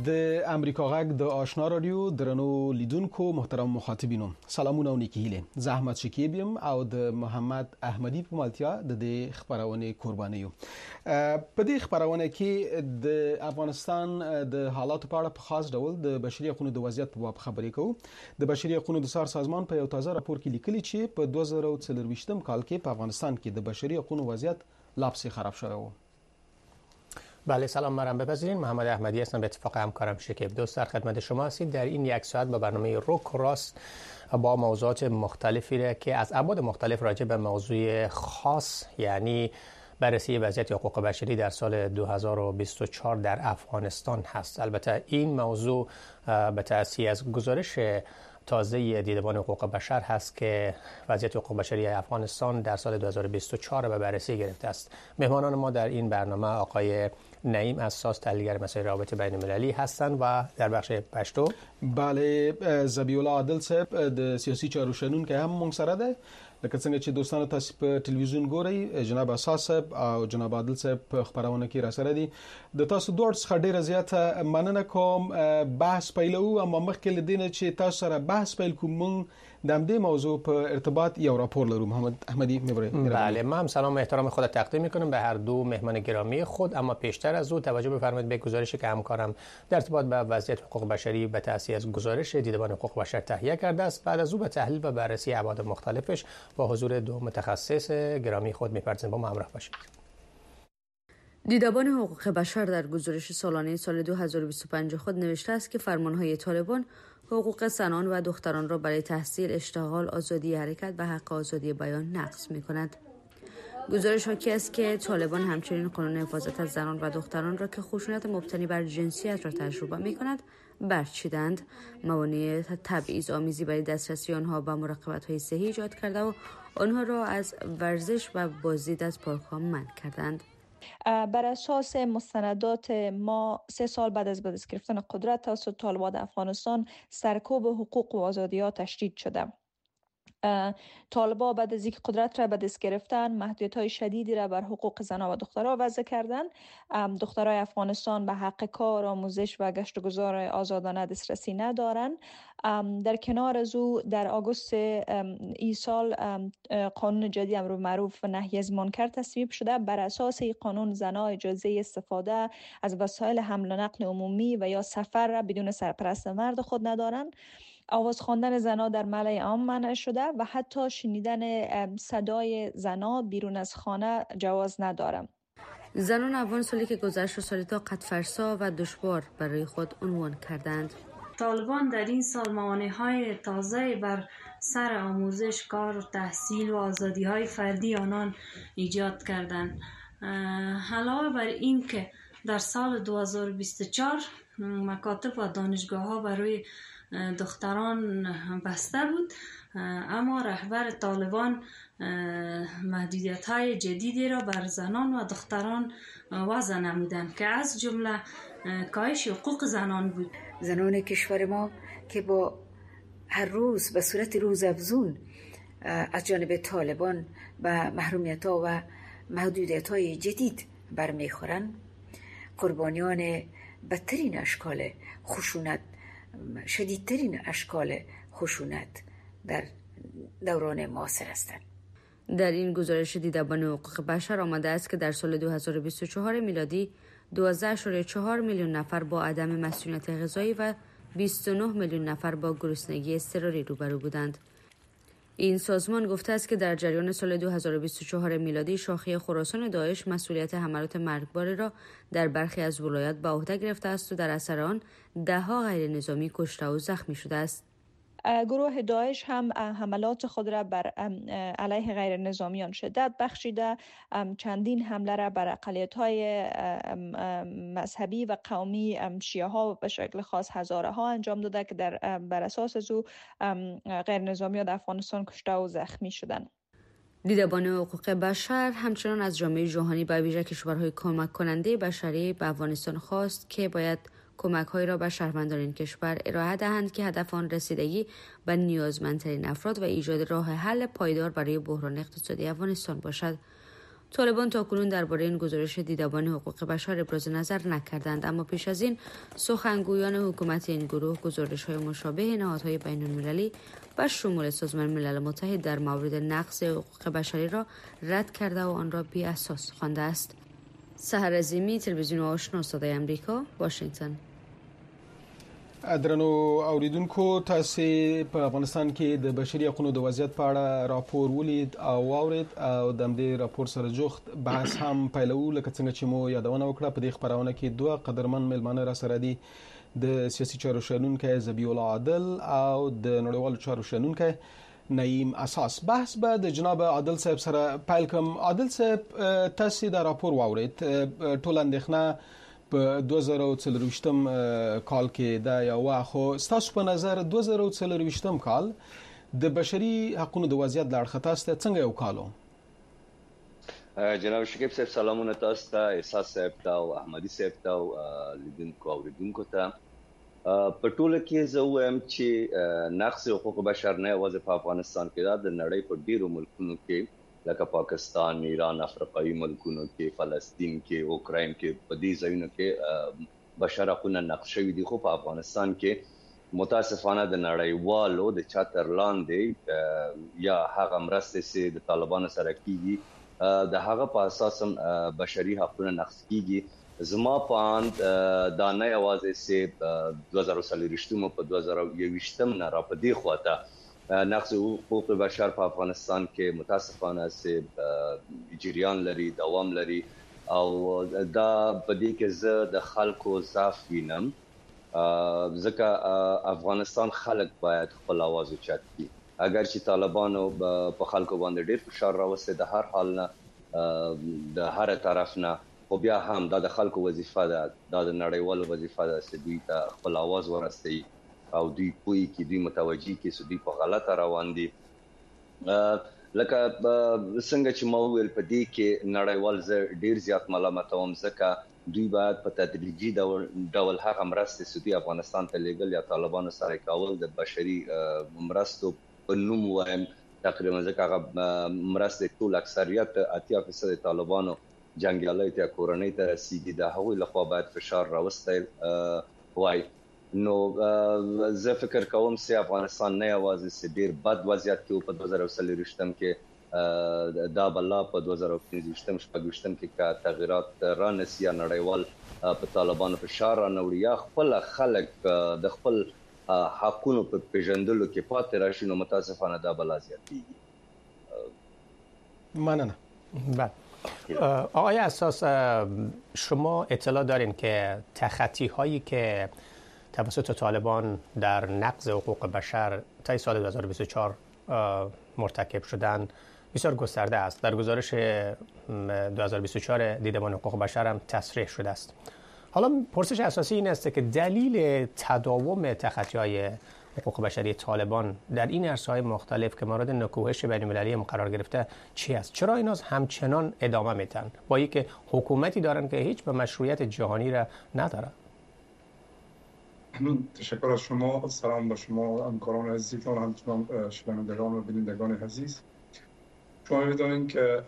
د امریکا غږ د آشنا رادیو درنو لیدونکو محترم مخاطبینو سلامونه او نیکی هیله زه احمد شکیب یم او د محمد احمدی په ملتیا د دې خبرونه قرباني یو په دې خبرونه کې د افغانستان د حالات په اړه په خاص ډول د بشري حقوقو د وضعیت په اړه خبرې کوو د بشري حقوقو د سازمان سازمان په یو تازه راپور کې لیکلي چې په 2024 کال کې په افغانستان کې د بشري حقوقو وضعیت لا پسې خراب شوی و. بله سلام مرحبا بپذیرید. محمد احمدی هستم، به اتفاق همکارم شکیب دوست در خدمت شما هستیم در این یک ساعت با برنامه روک راست با موضوعات مختلفی را که از ابعاد مختلف راجع به موضوع خاص یعنی بررسی وضعیت حقوق بشری در سال 2024 در افغانستان هست. البته این موضوع به تأثیر از گزارش تازه دیدبان حقوق بشر هست که وضعیت حقوق بشری افغانستان در سال 2024 به بررسی گرفته است. مهمانان ما در این برنامه آقای نعیم اساس تحلیلگر مسائل روابط بین المللی هستند و در بخش پشتو بله ذبیح الله عادل صاحب د سیاسي چارو شنونکی هم مونږ سره ده. لکه څنګه چې دوستانو تاسو په ټلویزیون ګورئ جناب اساس صاحب او جناب عادل صاحب په خبرونه کې را سره دي. د تاسو دوه څخه ډیره زیاته مننه کوم. بحث پیلو اما مخکې لدینه چې تاسو سره بحث پیل کوم مونږ د دې موضوع په ارتباط یو راپور لرو. محمد احمدی بله من هم سلام و احترام خود تقدیم میکنم به هر دو مهمان گرامی خود، اما پیشتر از او توجه بفرمایید به گزارشی که همکارم در ارتباط با وضعیت حقوق بشری به تأثیر از گزارش دیدبان حقوق بشر تهیه کرده است. بعد از او به تحلیل و بررسی ابعاد مختلفش با حضور دو متخصص گرامی خود میپردازیم. با ما همراه باشید. دیدبان حقوق بشر در گزارش سالانه سال 2025 خود نوشته است که فرمانهای طالبان حقوق زنان و دختران را برای تحصیل، اشتغال، آزادی حرکت و حق آزادی بیان نقض می‌کند. گزارش حاکی است که طالبان همچنین قانون حفاظت از زنان و دختران را که خشونت مبتنی بر جنسیت را تجربه می‌کند برچیدند، موانع تبعیض آمیزی برای دسترسی آنها به مراقبت‌های صحی ایجاد کرده و آنها را از ورزش و بازدید از پارک‌ها منع کردند. بر اساس مستندات ما 3 سال بعد از به دست گرفتن قدرت توسط طالبان افغانستان سرکوب حقوق و آزادی‌ها تشدید شده. طالبان بعد از اینکه قدرت را به دست گرفتن محدودیت‌های شدیدی را بر حقوق زنان و دخترها وضع کردند. دخترای افغانستان به حق کار، آموزش و گشت و گذار آزادانه دسترسی ندارند. در کنار از او در آگوست این سال قانون جدید امر معروف و نهی از منکر تصویب شده. بر اساس این قانون زنان اجازه استفاده از وسایل حمل و نقل عمومی و یا سفر را بدون سرپرست مرد خود ندارند. آواز خواندن زنان در ملأ عام منع شده و حتی شنیدن صدای زنان بیرون از خانه جواز ندارد. زنان افغان سالی که گذشت سالی تا قد فرسا و دشوار برای خود عنوان کردند. طالبان در این سال موانع‌های تازه بر سر آموزش، کار، تحصیل و آزادی‌های فردی آنان ایجاد کردند. علاوه بر این که در سال 2024 مکاتب و دانشگاه‌ها برای دختران بسته بود، اما رهبر طالبان محدودیت‌های جدیدی را بر زنان و دختران وضع نمودند که از جمله کاهش حقوق زنان بود. زنان کشور ما که با هر روز به صورت روزافزون از جانب طالبان و محرومیت‌ها و محدودیت‌های جدید برمیخورند، قربانیان بدترین اشکال خشونت، شدیدترین اشکال خشونت در دوران معاصر هستند. در این گزارش دیدبان حقوق بشر آمده است که در سال 2024 میلادی 12.4 میلیون نفر با عدم مسئولیت غذایی و 29 میلیون نفر با گرسنگی اضطراری روبرو بودند. این سازمان گفته است که در جریان سال 2024 میلادی شاخه خراسان داعش مسئولیت حملات مرگباری را در برخی از ولایات به عهده گرفته است و در اثر آن ده‌ها غیر نظامی کشته و زخمی شده است. گروه داعش هم حملات خود را بر علیه غیر نظامیان شدت بخشیده، چندین حمله را بر اقلیت‌های مذهبی و قومی شیعه ها و به شکل خاص هزاره ها انجام داده که بر اساس از او غیر نظامیان در افغانستان کشته و زخمی شدند. دیدبان حقوق بشر همچنان از جامعه جهانی به ویژه کشورهای کمک کننده بشری به افغانستان خواست که باید کمک‌هایی را به شهروندان این کشور ارائه دهند که هدف آن رسیدگی به نیازمندترین افراد و ایجاد راه حل پایدار برای بحران اقتصادی افغانستان باشد. طالبان تاکنون درباره این گزارش دیدبان حقوق بشر ابراز نظر نکردند، اما پیش از این سخنگویان حکومت این گروه گزارش‌های مشابه نهادهای بین‌المللی و شمول سازمان ملل متحد در مورد نقض حقوق بشری را رد کرده و آن را بی اساس خوانده است. سحر عظیمی، تلویزیون آشنا صدای امریکا، واشنگتن. درنو اوریدونکو، تاسو په افغانستان کې د بشري حقوقو د وضعیت په اړه راپور ولید او واورید او د دې راپور سره جوخت بحث هم پیلو، لکه څنګه چې مو یادونه وکړه. په دې خبرونه کې دوه قدرمن ملمانه را سره دي، د سیاسي چارو شنونکی ذبیح الله عادل او د نړیوالو چارو شنونکی نعیم اساس. بحث به د جناب عادل صاحب سره پیل کوم. عادل صاحب، تاسو د راپور واورید، ټول اندېښنه په 2024م کال کې دا یو خو ستاسو په نظر 2024م کال د بشري حقوقو د وضعیت د اړخ تاسو څنګه یو کالو؟ جناب شکیب صاحب، سلامونه تاسو ته، احساس صاحب ته او احمدي صاحب ته او لیدونکو اوریدونکو ته. په ټوله کې زه وایم چې نقض حقوق بشر نه یوازې په افغانستان کې دا، د نړۍ په ډیرو ملکونو کې لکه پاکستان، ایران، افریقایي ملکونو کې، فلسطین کې، اوکراین کې، په دې ځایونو کې بشر حقوق نقض شوي دي. خو په افغانستان کې متاسفانه د نړیوالو د چتر لاندې یا هغه مرستې چې د طالبانو سره کیږي د هغه په اساس بشري حقوق نقض کیږي. زما په اند دا نه یوازې چې 2024 په 2021 نه را په دې خواته نقض حقوق بشر په افغانستان کې متاسفانه چې جریان لري، دوام لري، او دا په دې کې زه د خلکو ضعف وینم، ځکه افغانستان خلک باید خپل आवाज اوچت کړي. اگر چې طالبانو په خلکو باندې ډېر فشار راوستي د هر حال نه، د هر طرف نه، خو بیا هم دا د خلکو وظیفه ده، دا د نړیوالو وظیفه ده چې دوی ته خپل आवाज ورسوي او دوی پوي کې دوی متوجي کې چې دوی په غلطه روان دي. لکه څنګه چې ما ویل، په دې کې نړیوال زه ډیر زیات ملامتوم، ځکه دوی باید په تدریجي ډول هغه مرستې چې دوی افغانستان ته لېږل یا طالبانو سره کول د بشري مرستو په نوم وایم تقریبا، ځکه هغه مرستې ټول اکثریت 80% طالبانو جنګیالیو ته کورنۍ ته رسیدي، د هغوی لخوا باید فشار راوستی وای. نو زه فکر کوم چې افغانستان نه یوازې چې ډیر بد وضعیت کې په 2024 کې دا بلا په 2025 شپږم کې کا تغیرات را نسی یا نړیوال په طالبانو فشار را نوړي یا خپل خلک د خپل حقونو په پیژندلو کې پاتې راشي، نو متاسفانه دا بلا زیاتېږي. مننه. بله آقای اساس، شما اطلاع دارین که تخطی هایی که توسط طالبان در نقض حقوق بشر تا سال 2024 مرتکب شدن بسیار گسترده است. در گزارش 2024 دیدبان حقوق بشر هم تصریح شده است. حالا پرسش اساسی این است که دلیل تداوم تخطی‌های حقوق بشری طالبان در این عرصه‌های مختلف که مورد نکوهش بین‌المللی هم قرار گرفته چی است؟ چرا اینا همچنان ادامه میدن با اینکه حکومتی دارن که هیچ به مشروعیت جهانی را نداره؟ تشکر از شما. سلام به شما همکاران عزیزتان، همچنان شنوندگان و بینندگان عزیز. شما می‌دانید که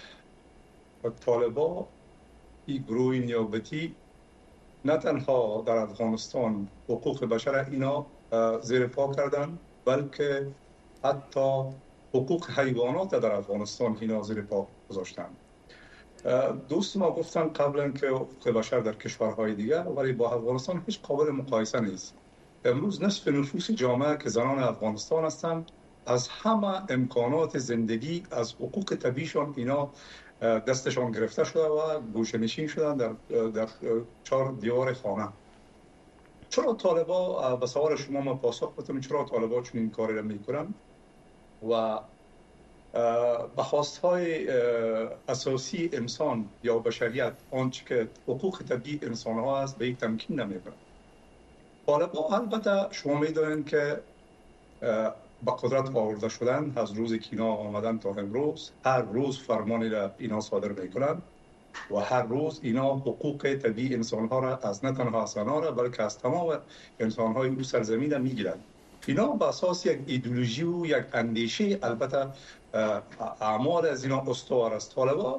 طالبان این گروه نیابتی نه تنها در افغانستان حقوق بشر اینا زیر پا کردن، بلکه حتی حقوق حیوانات در افغانستان اینا زیر پا گذاشتن. دوست ما گفتن قبلا که حقوق بشر در کشورهای دیگر، ولی با افغانستان هیچ قابل مقایسه نیست. امروز نصف نفوس جامعه که زنان افغانستان هستند از همه امکانات زندگی، از حقوق طبیعیشان اینا دستشان گرفته شده و گوشه‌نشین شدن در چهار دیوار خانه. چرا طالبان، به سوال شما ما پاسخ بدم، چرا طالبان چون این کاری را میکنن و به خواست‌های اساسی انسان یا بشریت، آنچه که حقوق طبیعی انسان‌ها است، به یک تمکین نمی‌کنن. طالبان البته شما می‌دانید که با قدرت آورده شدن از روزی که اینا آمدن تا امروز، هر روز فرمانی را اینا صادر می‌کنند و هر روز اینا حقوق طبیعی انسان‌ها را از نه تنها انسان‌ها را بلکه از تمام انسان‌های این سرزمین را می‌گیرند. اینا به اساس یک ایدئولوژی و یک اندیشه، البته اعمال از اینا استوار است. طالبان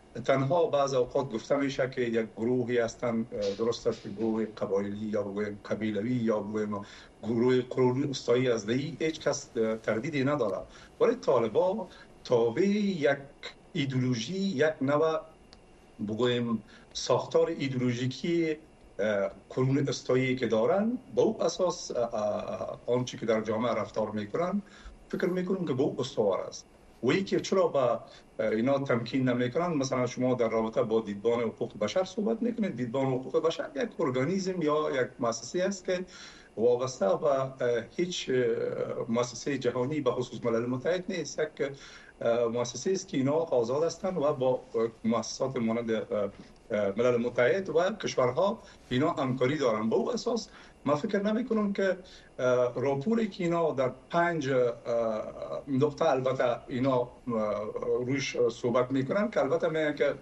تنها بعض اوقات گفته میشه که یک گروهی هستند، درست است که گروه قبایلی یا بگویم قبیلوی یا بگویم گروه قرون استایی از دی، هیچ کس تردیدی نداره، ولی طالبان تابع یک ایدئولوژی، یک نوع بگویم ساختار ایدئولوژیکی قرون استایی که دارن، با او اساس آنچه که در جامعه رفتار میکنن فکر میکنم که با او استوار است. و اینکه چرا با اینا تمکین نمیکنن، مثلا شما در رابطه با دیدبان حقوق بشر صحبت میکنید. دیدبان حقوق بشر یک ارگانیسم یا یک مؤسسه است که وابسته به هیچ مؤسسه جهانی به خصوص ملل متحد نیست. یک مؤسسه است که اینا آزاد هستند و با مؤسسات مانند ملل متحد و کشورها اینا همکاری دارن. به اون اساس من فکر نمی کنم که راپوری که اینا در 5 نقطه البته اینا روش صحبت میکنن که البته میگن که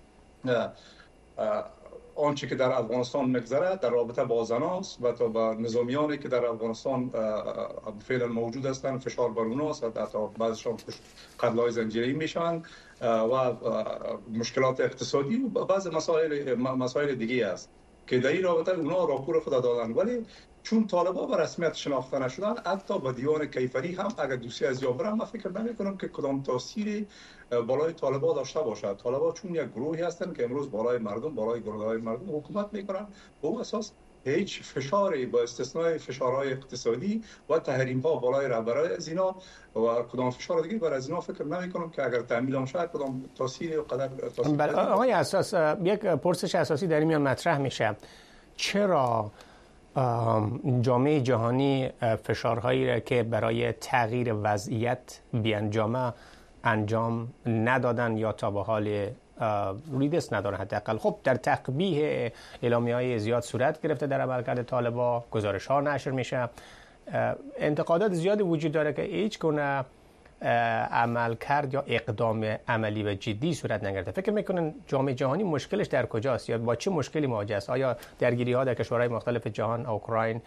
آنچه که در افغانستان میگذره در رابطه با زناست و تا با نظامیانی که در افغانستان فعلا موجود هستند فشار بر اوناست و حتی بعضیشان قتل‌های زنجیره‌ای میشن و مشکلات اقتصادی و بعض مسائل دیگه است که در این رابطه اونا راپور خود دادن. ولی چون طالبان به رسمیت شناخته نشدن، حتی با دیوان کیفری هم اگر دوسیه از یابرم، من فکر نمی کنم که کدام تاثیری بالای طالبان داشته باشد. طالبان چون یک گروهی هستند که امروز بالای مردم، بالای گروه‌های مردم حکومت میکنن، به اون اساس هیچ فشاری با استثنای فشارهای اقتصادی و تحریم‌ها بالای رهبرای از اینا و کدام فشار دیگه بر از اینا فکر نمی کنم که اگر تعمیل شد کدام تاثیری قدر تاثیر. بله آقای اساس، یک پرسش اساسی در این میان مطرح میشه: چرا جامعه جهانی فشارهایی را که برای تغییر وضعیت بیانجامه انجام ندادن یا تا به حال روی دست ندارن؟ حداقل خب در تقبیح اعلامیه‌های زیاد صورت گرفته در عملکرد طالبان، گزارش‌ها نشر میشه، انتقادات زیادی وجود داره که هیچ گونه عملکرد یا اقدام عملی و جدی صورت نگرفته. فکر میکنن جامعه جهانی مشکلش در کجاست یا با چه مشکلی مواجه است؟ آیا درگیری‌ها در کشورهای مختلف جهان، اوکراین،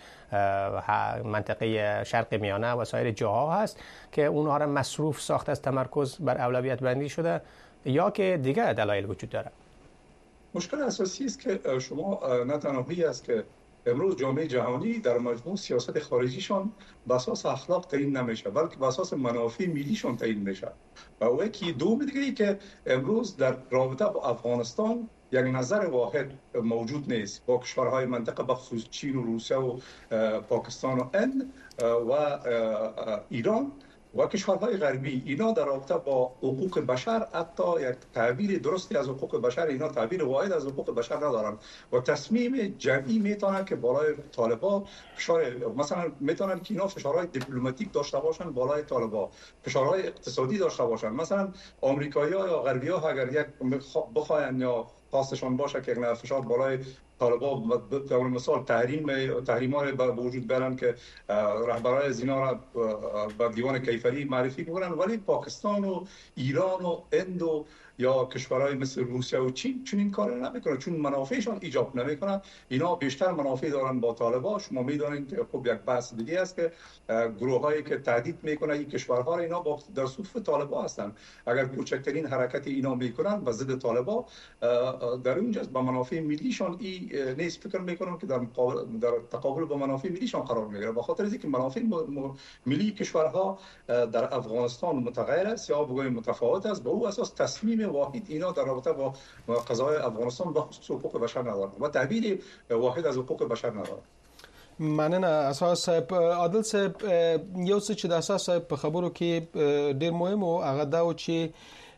منطقه شرق میانه و سایر جاها هست که اونها را مصروف ساخته از تمرکز بر اولویت بندی شده، یا که دیگر دلایل وجود داره؟ مشکل اساسی است که شما نه تنهایی است که امروز جامعه جهانی در مجموع سیاست خارجیشان به اساس اخلاق تعیین نمیشه، بلکه به اساس منافع ملیشان تعیین میشه. و یکی دوم دیگه که امروز در رابطه با افغانستان یک نظر واحد موجود نیست با کشورهای منطقه، بخصوص چین و روسیه و پاکستان و هند و ایران و کشورهای غربی. اینا در رابطه با حقوق بشر حتی یک تعبیر درستی از حقوق بشر، اینا تعبیر واحد از حقوق بشر ندارن و تصمیم جمعی میتونن که بالای طالبان فشار، مثلا میتونن که اینا فشارهای دیپلماتیک داشته باشن بالای طالبان، فشارهای اقتصادی داشته باشن. مثلا آمریکایی‌ها یا غربی‌ها اگر یک بخواین یا خواستشان باشه که یک فشار بالای طالبان به مثال تحریم‌ها را به وجود بیارن که رهبرای از اینا را به دیوان کیفری معرفی می‌کنن، ولی پاکستان و ایران و هند و یا کشورهای مثل روسیه و چین چون این کار نمیکنن، چون منافعشان ایجاب نمیکنن. اینا بیشتر منافع دارن با طالبان. شما میدونید که خب یک بحث دیگه است که گروهایی که تهدید میکنن این کشورها را، اینا در صف طالبان هستن. اگر کوچکترین حرکت اینا میکنن به ضد طالبان، در اونجا با منافع ملیشان این نیست. فکر میکنم که در تقابل با منافع ملیشان قرار میگیره، به خاطر اینکه منافع ملی کشورها در افغانستان متغیر است یا بگویم متفاوت است. به اون اساس تصمیم واحد اینا در رابطه با قضای افغانستان به خصوص حقوق بشر ندارن و تعبیر واحد از حقوق بشر ندارن. مننه. اساس عادل صاحب یو څه چې د اساس په خبرو کې ډیر مهم او هغه دا و چې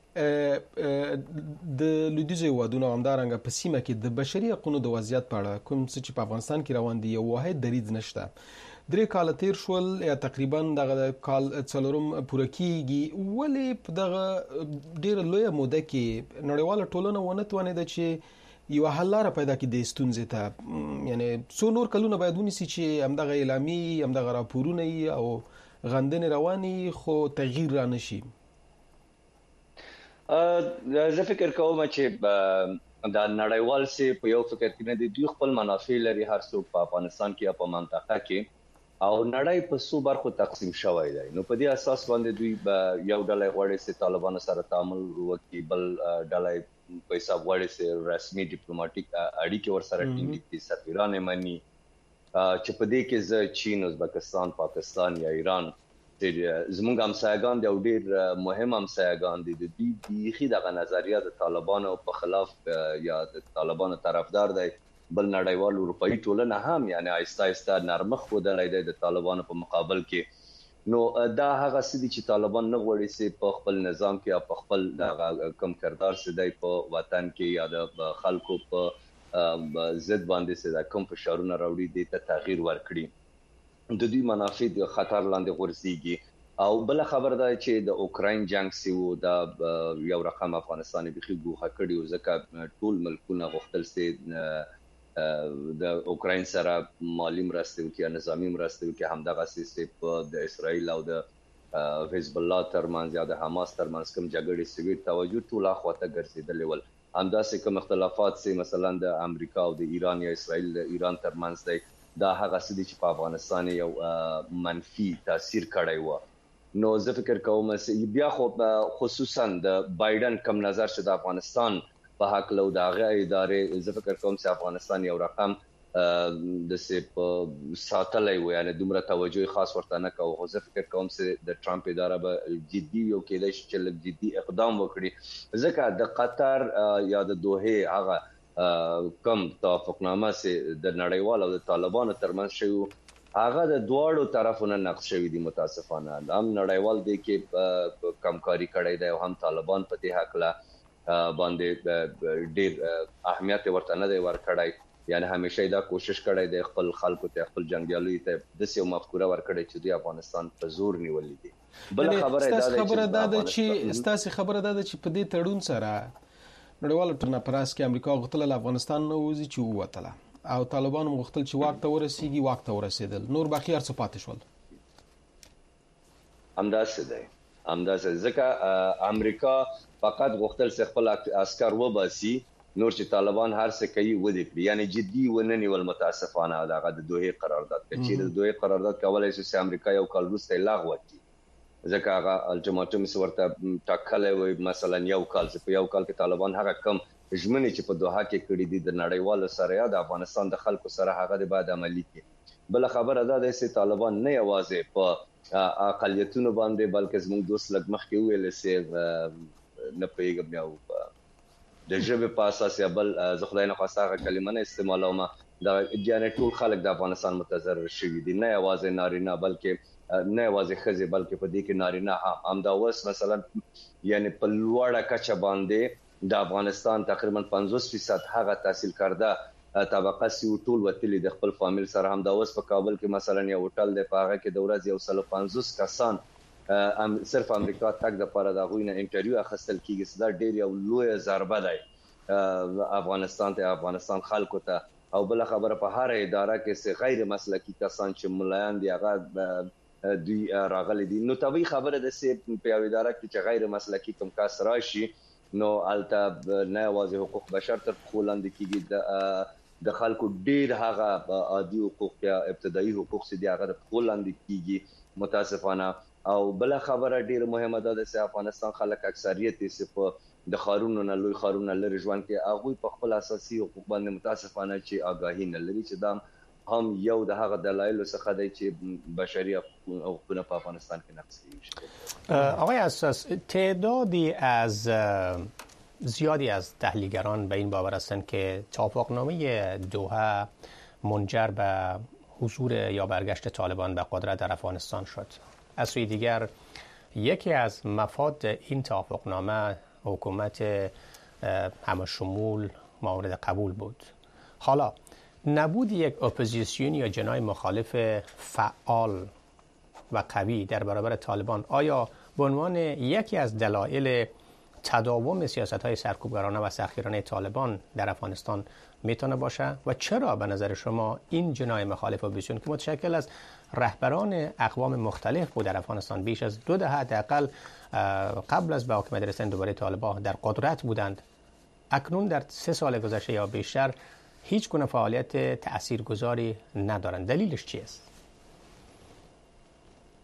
د لویدیځ هیوادونو همدارنګه په سیمه کې د بشري حقوقو د وضعیت په اړه کوم څه چې په افغانستان کې روان دي یو واحد دریځ نشته. 3 کال تیر شول یا تقریبا دغه کال څلورم پوره کیږي، ولې په دغه ډیره لویه موده کې نړیواله ټولنه ونه توانېده چې یو حل لاره پیدا کړي د ستونزې ته؟ یعنی څو نور کلونه باید ونیسي چې همدغه اعلامیې، همدغه راپورونه او غندنې رواني خو تغییر را نشي؟ زه فکر کوم چې دا نړیوال سي په یو فکر کې نه دي، دوی خپل منافع لري هر څوک په افغانستان کې یا په منطقه کې، او نړۍ په څو برخو تقسیم شوی دی. نو په دې اساس باندې دوی یو ډله غوړي سي طالبانو سره تعامل وکړي، بل ډله په حساب وړي سره رسمي ډیپلوماټیک اړیکې ورسره ټینګ دي، سفیران مني چې په دې کې زه چین، ازبکستان، پاکستان یا ایران زموږ همسایگان دي او ډیر مهم همسایگان دي. د دې بیخي دغه نظریه د طالبانو په خلاف یا د طالبانو طرفدار دی. بل نړیوال اروپאי ټولنه هم یعنی آیسته آیسته نرمخ ودلای دی د طالبانو په مقابل کې. نو دا هغه څه دي چې طالبان نه غواړي چې په خپل نظام کې یا په خپل دغه کم کردار سي دی په وطن کې یا د خلکو په ضد باندې سي دا کم فشارونه راوړي دي ته تغییر ورکړي. د دوی منافع د خطر لاندې غورځيږي. او بل خبر ده چې د اوکراین جنگ سی وو دا یو رقم افغانستان بيخي ګوښه کړی او ځکه ټول ملکونه غوښتل سي د اوکراین سره مالی مرسته وکړي یا نظامی مرسته وکړي. همدغه سیستم په د اسرائیل او د حزب الله ترمنځ یا د حماس ترمنځ کوم جګړې سوي توجه ټول اخواته ګرځیدلې ول. همداسې کوم اختلافات سي مثلا د امریکا او د ایران یا اسرائیل د ایران ترمنځ دی، دا هغه څه دي چې په افغانستان یو منفي تاثیر کړی و. نو زه فکر کوم چې بیا خو خصوصا د بایدن کم نظر چې د افغانستان په حق له دغه ادارې زه فکر کوم چې افغانستان یو رقم د سپ ساتلای و یعنی دومره توجه خاص ورته نه کوي. خو زه فکر کوم چې د ټرمپ اداره به جدي یو کېدای شي چې جدي اقدام وکړي، ځکه د قطر یا د دوحه هغه کم توافقنامه چې د نړیوال او د طالبانو ترمنځ شوی هغه د دواړو طرفونو نقض شوی دي. متاسفانه هم نړیوال دی کې کمکاري کړی دی او هم طالبان په دې حق له باندې ډیر اهمیت ورته نه دی ورکړی. یعنی همیشه دا کوشش کړی دی خپل خلکو ته خپل جنگیالو ته د سیو مفکوره ورکړی چې د افغانستان په زور نیولې دي. بل خبره ده چې ستاسو خبره ده چې په دې تړون سره نړیوال ټرنا پراس کې امریکا غوښتل افغانستان نه وځي چې ووتله او طالبان غوښتل چې واک ته ورسیږي، واک ته ورسېدل، نور باقي هر څه پاتې شول. همداسې دی، همداسې ځکه امریکا فقط غوښتل چې خپل عسكر وباسي، نور چې طالبان هر څه کوي ودی کړی. یعنی جدي ونني ول متاسفانه دغه د دوه قرارداد چې د دوه قرارداد کولای شي چې امریکا یو کال وروسته لغوه کړي، ځکه هغه الټیماټوم ورته ټاکلې وي مثلا یو کال چې په یو کال کې طالبان هغه کم ژمنې چې په دوحه کې کړې دي د نړیوالو سره یا د افغانستان د خلکو سره هغه د بعد عملی کړي. بل خبره ده چې طالبان نه یوازې په اقالیتونو باندې بلکې زموږ دوست لګ مخ کې ویل سي نه پیغام یو د ژبې په اساس یا بل زه خدای نه خواسته کلمه نه استعمالوم د جنې ټول خلک د افغانستان متضرر شوي دي، نه یوازې نارینه بلکې نه یوازې خزي بلکې په دې کې نارینه هم دا وس مثلا یعنی په لوړه کچه باندې د افغانستان تقریبا 50% هغه تحصیل کرده طبقه سی ټول وتلی د خپل فامیل سره هم دا وس په کابل کې مثلا یو هوټل د پاغه کې د ورځ یو 150 کسان صرف امریکا تک د پاره د غوینه انټرویو اخستل کیږي. دا ډیر یو لوی ضربه ده افغانستان ته، افغانستان خلکو ته. او بل خبره په هر اداره کې غیر مسلکی کسان چې ملایان دي هغه دوی راغلي دي. نو طبيعي خبره ده چې په اداره کې چې غیر مسلکی کوم کس راشي نو الته نه یوازې حقوق بشر تر خولند کیږي د خلکو ډیر هغه عادي حقوق یا ابتدایي حقوق چې دی هغه خولند کیږي متاسفانه. او بل خبره ډیره مهمه ده چې افغانستان خلک اکثریت یې په د خارونو نه لوی خارونو لري ژوند کې هغه په خپل اساسي حقوق باندې متاسفانه چې آگاهی نه لري، چې دا هم یو د هغه دلایل څخه دی چې بشري حقوقونه په افغانستان کې نقض کیږي. آقای اساس تعدادی از زیادی از تحلیلگران به این باور هستند که توافقنامه دوحه منجر به حضور یا برگشت طالبان به قدرت در افغانستان شد. از سوی دیگر یکی از مفاد این توافقنامه حکومت همشمول مورد قبول بود. حالا نبود یک اپوزیسیون یا جناح مخالف فعال و قوی در برابر طالبان آیا به عنوان یکی از دلایل تداوم سیاست‌های سرکوبگرانه و سختگیرانه طالبان در افغانستان میتونه باشه و چرا به نظر شما این جناح مخالف اپوزیسیون که متشکل از رهبران اقوام مختلف بود در افغانستان بیش از 2 دهه حداقل قبل از به حکومت رسیدن دوباره طالبان در قدرت بودند، اکنون در 3 سال گذشته یا بیشتر هیچ گونه فعالیت تاثیرگذاری ندارند، دلیلش چی است؟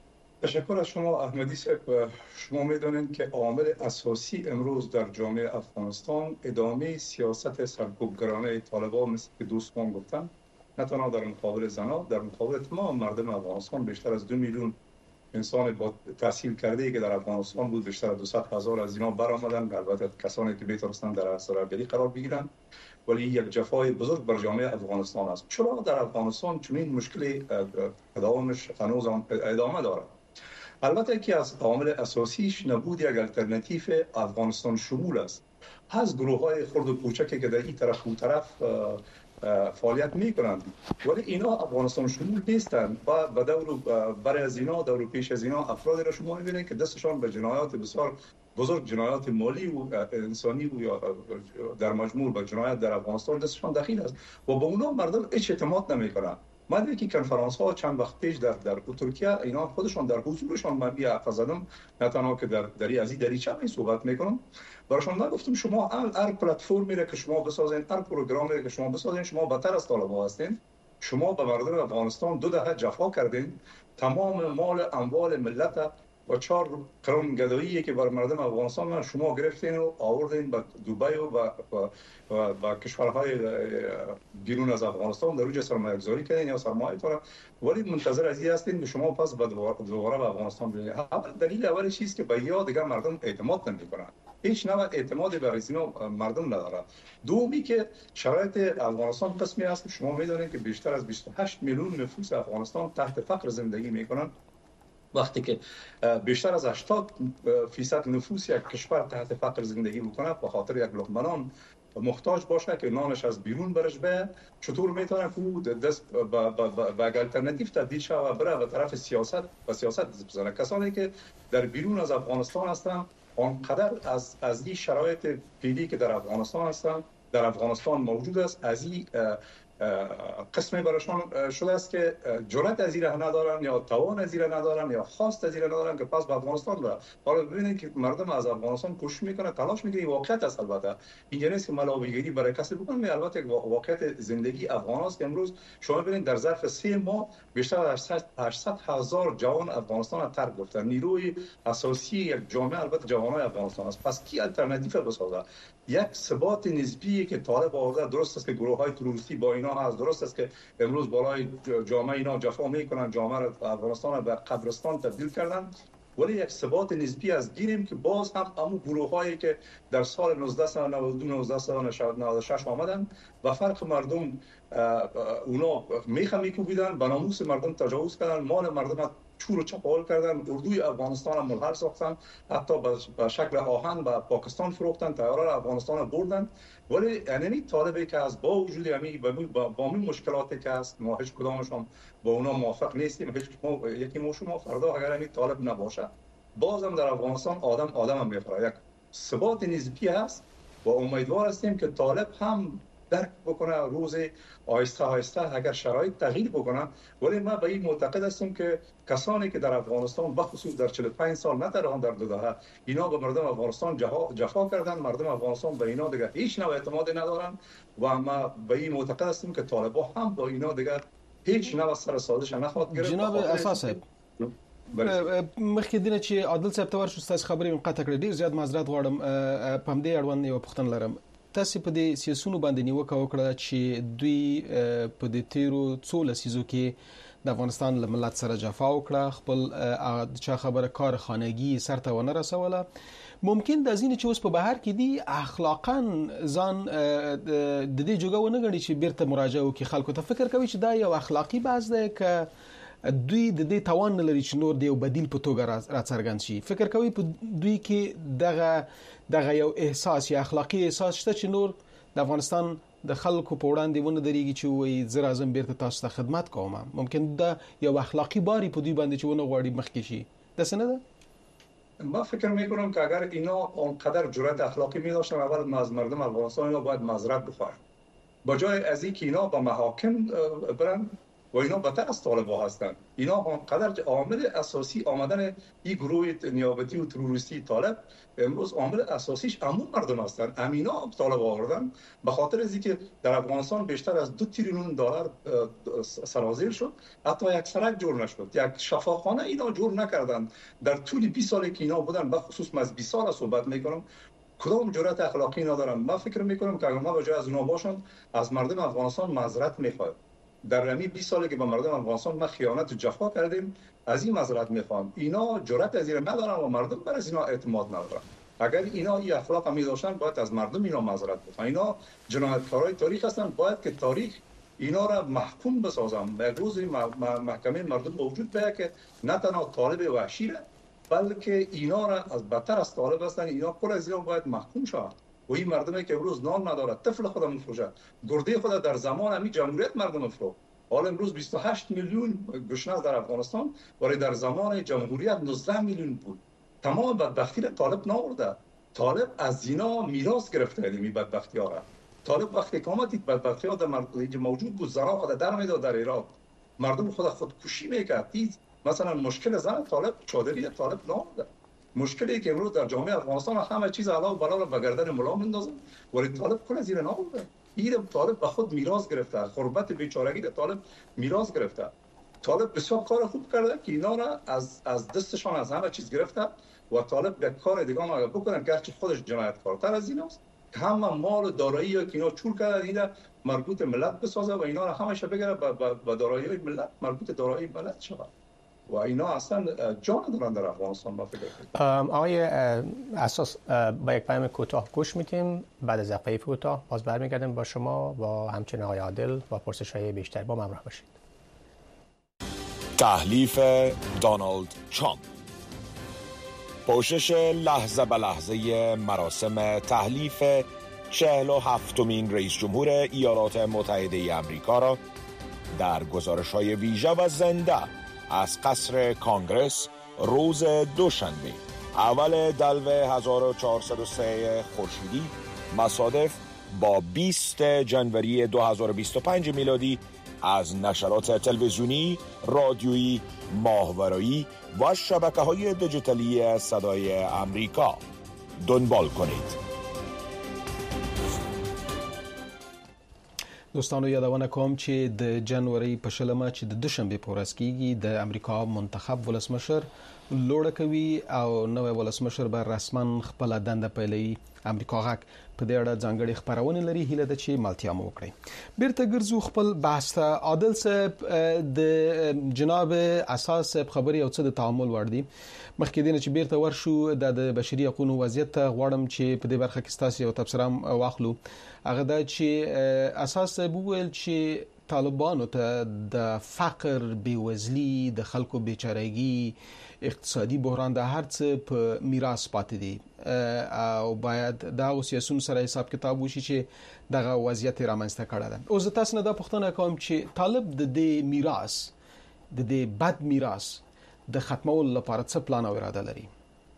تشکر از شما احمدی صاحب. شما میدونید که عامل اساسی امروز در جامعه افغانستان ادامه سیاست سرکوبگرانه طالبان مثل که دوستان گفتن، نه تنها در مقابل زنان، در مقابل تمام مردم افغانستان. بیشتر از 2 میلیون انسان با تحصیل کرده که در افغانستان بود، بیشتر از 200,000 از اینا برآمدن، البته کسانی که میتونستن در اثر اولی قرار بگیرن، ولی یک جفای بزرگ بر جامعه افغانستان است. چرا در افغانستان چنین مشکلی تداومش هنوز ادامه دارد؟ البته که از عامل اساسیش نبود یک الटरनेटिव افغانستان شمول است. از گروه‌های خرد و کوچکی که در این طرف و طرف فعالیت میکنند، ولی اینا افغانستان شمول نیستند و به دور برای از اینا دور پیش از اینا افرادی را شما میبینید که دستشان به جنایات بسیار بزرگ، جنایات مالی و انسانی و یا در مجموع به جنایات در افغانستان دستشان دخیل است و به اونا مردم هیچ اعتماد نمیکنند. من دیگه کنفرانس ها چند وقت پیش در ترکیه اینا خودشان در حضورشان من بیا زدم، نه تنها که در از این دریچه می صحبت میکنم، براشون گفتم شما هر پلتفرمی را که شما بسازین، هر پروگرامی را که شما بسازین، شما بدتر از طالبان هستین. شما به مردم افغانستان 2 دهه جفا کردین، تمام مال اموال ملت و 4 قرون گدایی که بر مردم افغانستان شما گرفتین و آوردین به دبی و کشورهای بیرون از افغانستان در روی سرمایه گذاری کردین یا سرمایه تون، ولی منتظر از این هستین که شما پس دوباره به افغانستان بیایید. دلیل اولی چیست که به یا دیگه مردم اعتماد نمیکنن، هیچ نوع اعتمادی برای اینا مردم نداره. دومی که شرایط افغانستان قسمی است که شما میدونید که بیشتر از 28 میلیون نفوس افغانستان تحت فقر زندگی میکنن، وقتی که بیشتر از 80% نفوس یک کشور تحت فقر زندگی میکنه به خاطر یک لقمه نان محتاج باشه که نانش از بیرون برش به، چطور میتونه که دست به الटरनेटिव تبدیل شه و بره به طرف سیاست و سیاست بزنه؟ کسانی که در بیرون از افغانستان هستن آنقدر از این شرایط پیلی که در افغانستان هستن در افغانستان موجود است، از این قسمی براشون شده است که جرأت از این ندارن یا توان از این ندارن یا خواست از این ندارن که پس به افغانستان برن. حالا ببینید که مردم از افغانستان کوشش میکنه، تلاش میکنه، واقعیت است. البته اینجا نیست که ملاویگری برای کسی بکنه، البته واقعیت زندگی افغان است که امروز شما ببینید در ظرف 3 ماه بیشتر از 800,000 جوان افغانستان را ترک گفتن. نیروی اساسی یک جامعه البته جوانای افغانستان است. پس کی الटरनेटिव بسازه؟ یک ثبات نسبی که طالب آورده. درست است که گروه‌های تروریستی با اینا هست، درست است که امروز بالای جامعه اینا جفا میکنن، جامعه افغانستان را به قبرستان تبدیل کردن، ولی یک ثبات نسبی از گیریم که باز هم همون گروه‌هایی که در سال 1992 1996 آمدن و فرق مردم اونا میخه میکوبیدن، به ناموس مردم تجاوز کردن، مال مردم چور و چپاول کردن، اردوی افغانستان منحل ساختن، حتی به شکل آهن به پاکستان فروختن، طیاره افغانستان بردن. ولی یعنی طالبی که از با وجود با این مشکلاتی که هست ما هیچ کدامش هم با اونا موافق نیستیم، یکی ما شما فردا اگر این طالب نباشه بازم در افغانستان آدم هم میخوره. یک ثبات نسبی هست و امیدوار هستیم که طالب هم درک بکنه روز آهسته اگر شرایط تغییر بکنه. ولی ما به این معتقد هستیم که کسانی که در افغانستان بخصوص در 45 سال نه در 2 دهه اینا به مردم افغانستان جفا کردن، مردم افغانستان به اینا دیگه هیچ نوع اعتمادی ندارن و ما به این معتقد هستیم که طالبان هم با اینا دیگه هیچ نوع سر سازش نخواهد گرفت. جناب اساسه مخکې دینه چې عادل صاحب ته ورشو تاسو خبرې من قطع کړې، ډیر زیات معذرت غواړم. په همدې اړوند یو پوښتنه لرم. تاسو په دې سیاسونو باندې نیوکه وکړه چې دوی په دې تیرو څو لسیزو کې د افغانستان له ملت سره جفا وکړه، خپل چا خبره کار خانگی سر ته ونه رسوله. ممکن د ځینې چې اوس په بهر کې دي اخلاقاً ځان د دې جوګه ونه ګڼي چې بیرته مراجعه وکړي خلکو ته. فکر کوي چې دا یو اخلاقی بحث دی که دوی د دې توان نه لري چې نور د یو بدیل په توګه راڅرګند شي؟ فکر کوي په دوی کې دغه یو احساس یا اخلاقی احساس شته چې نور د افغانستان د خلکو په وړاندې ونه درېږي چې وایي زه راځم بیرته تاسو ته خدمت کوم؟ ممکن دا یو اخلاقی باری په دوی باندې چې ونه غواړي مخکې شي، داسې نه ده؟ ما فکر میکنم که اگر اینا اونقدر جرأت اخلاقی می داشتن اول از مردم افغانستان اینا باید معذرت بخواهند، با جای از اینکه اینا با محاکم برن و اینا بدتر از طالبان هستند. اینا قدر عامل اساسی آمدن این گروه نیابتی و تروریستی طالب امروز عامل اساسیش همون مردم هستند. امینا طالب آوردن به خاطر از اینکه در افغانستان بیشتر از 2 تریلیون دلار سرازیر شد، حتی یک سرک جور نشد، یک شفاخانه اینا جور نکردند در طول 20 سالی که اینا بودن. به خصوص از 20 سال صحبت میکنم، کدام جرأت اخلاقی ندارم. من فکر میکنم که اگر ما بجای از اونا باشم از مردم افغانستان معذرت میخوام. در همین 20 سالی که به مردم افغانستان ما خیانت و جفا کردیم، از این معذرت میخوام. اینا جرأت از این ندارن و مردم بر از اینا اعتماد ندارن. اگر اینا این اخلاق می داشتن باید از مردم اینا معذرت بخوان. اینا جنایتکارای تاریخ هستن، باید که تاریخ اینا را محکوم بسازم. یک روز محکمه مردم موجود بشه که نه تنها طالب وحشی را بلکه اینا را از بدتر از طالب هستن، اینا کل از اینا باید محکوم شود. و این مردمی که امروز نان نداره، طفل خود میفروشه، گرده خود در زمان همین جمهوریت مردم فروخت. حالا امروز 28 میلیون گشنه در افغانستان، ولی در زمان جمهوریت 19 میلیون بود. تمام بدبختی را طالب ناورده. طالب از اینا میراث گرفته این بدبختی ها را. طالب وقتی که آمد دید بدبختی ها در موجود بود، زنا خود در میداد در عراق، مردم خودکشی میکرد. مثلا مشکل زن طالب چادری طالب ناورده. مشکلی که امروز در جامعه افغانستان همه چیز علاوه بر به گردن ملا میندازن، ولی طالب کل از این ناورده. این طالب به خود میراث گرفته، غربت بیچارگی را طالب میراث گرفته. طالب بسیار کار خوب کرده که اینا را از دستشان از همه چیز گرفته و طالب یک کار دیگه هم اگر بکنن گرچه خودش جنایتکارتر از ایناست، که همه مال و دارایی که اینا چور کرده اینا مربوط مربوط بسازه و اینا را همش بگیره به دارایی ملت مربوط دارایی ملت شود. و اینا اصلا جان دارن در افغانستان. ما فکر کنیم آقای اساس با یک پیام کوتاه گوش میدیم، بعد از وقفه کوتاه باز برمیگردیم با شما و همچنین آقای عادل با پرسش‌های بیشتر. با ما همراه باشید. تحلیف دونالد ترامپ. پوشش لحظه به لحظه مراسم تحلیف 47مین رئیس جمهور ایالات متحده آمریکا را در گزارش‌های ویژه و زنده از قصر کانگرس روز دوشنبه اول دلو 1403 خورشیدی مصادف با 20 جنوری 2025 میلادی از نشرات تلویزیونی، رادیویی، ماهواره‌ای و شبکه‌های دیجیتالی صدای آمریکا دنبال کنید. دوستانو یادونه کوم چې د جنوري په شلمه چې د دوشنبه په ورځ کېږي د امریکا منتخب ولسمشر لوړه کوي او نوې ولسمشر به رسما خپل دنده پیلوي. امریکا غاک په دې اړه ځانګړي خبرونه لري، هیله ده چې مالتیا مو وکړي. بیرته ګرځو خپل بحث ته. عادل صاحب د جناب اساس صاحب خبري او څه د تعامل ور دي. مخکې دینه چې بیرته ورشو د بشري حقوقو وضعیت غواړم چې په دې برخه کې تاسو یو تبصره واخلو. هغه دا چې اساس صاحب ویل چې طالبانو ته د فقر، بیوزلی، د خلکو بیچارهګي، اقتصادي بحران د هر څه په میراث پاتې دي او باید دا سیاسيون سره حساب کتاب وشي چې دغه وضعیت رامنځته کړه ده. اوس تاسو نه دا پوښتنه کوم چې طالب د دې میراث، د دې بد میراث د ختمولو لپاره څه پلان او اراده لري؟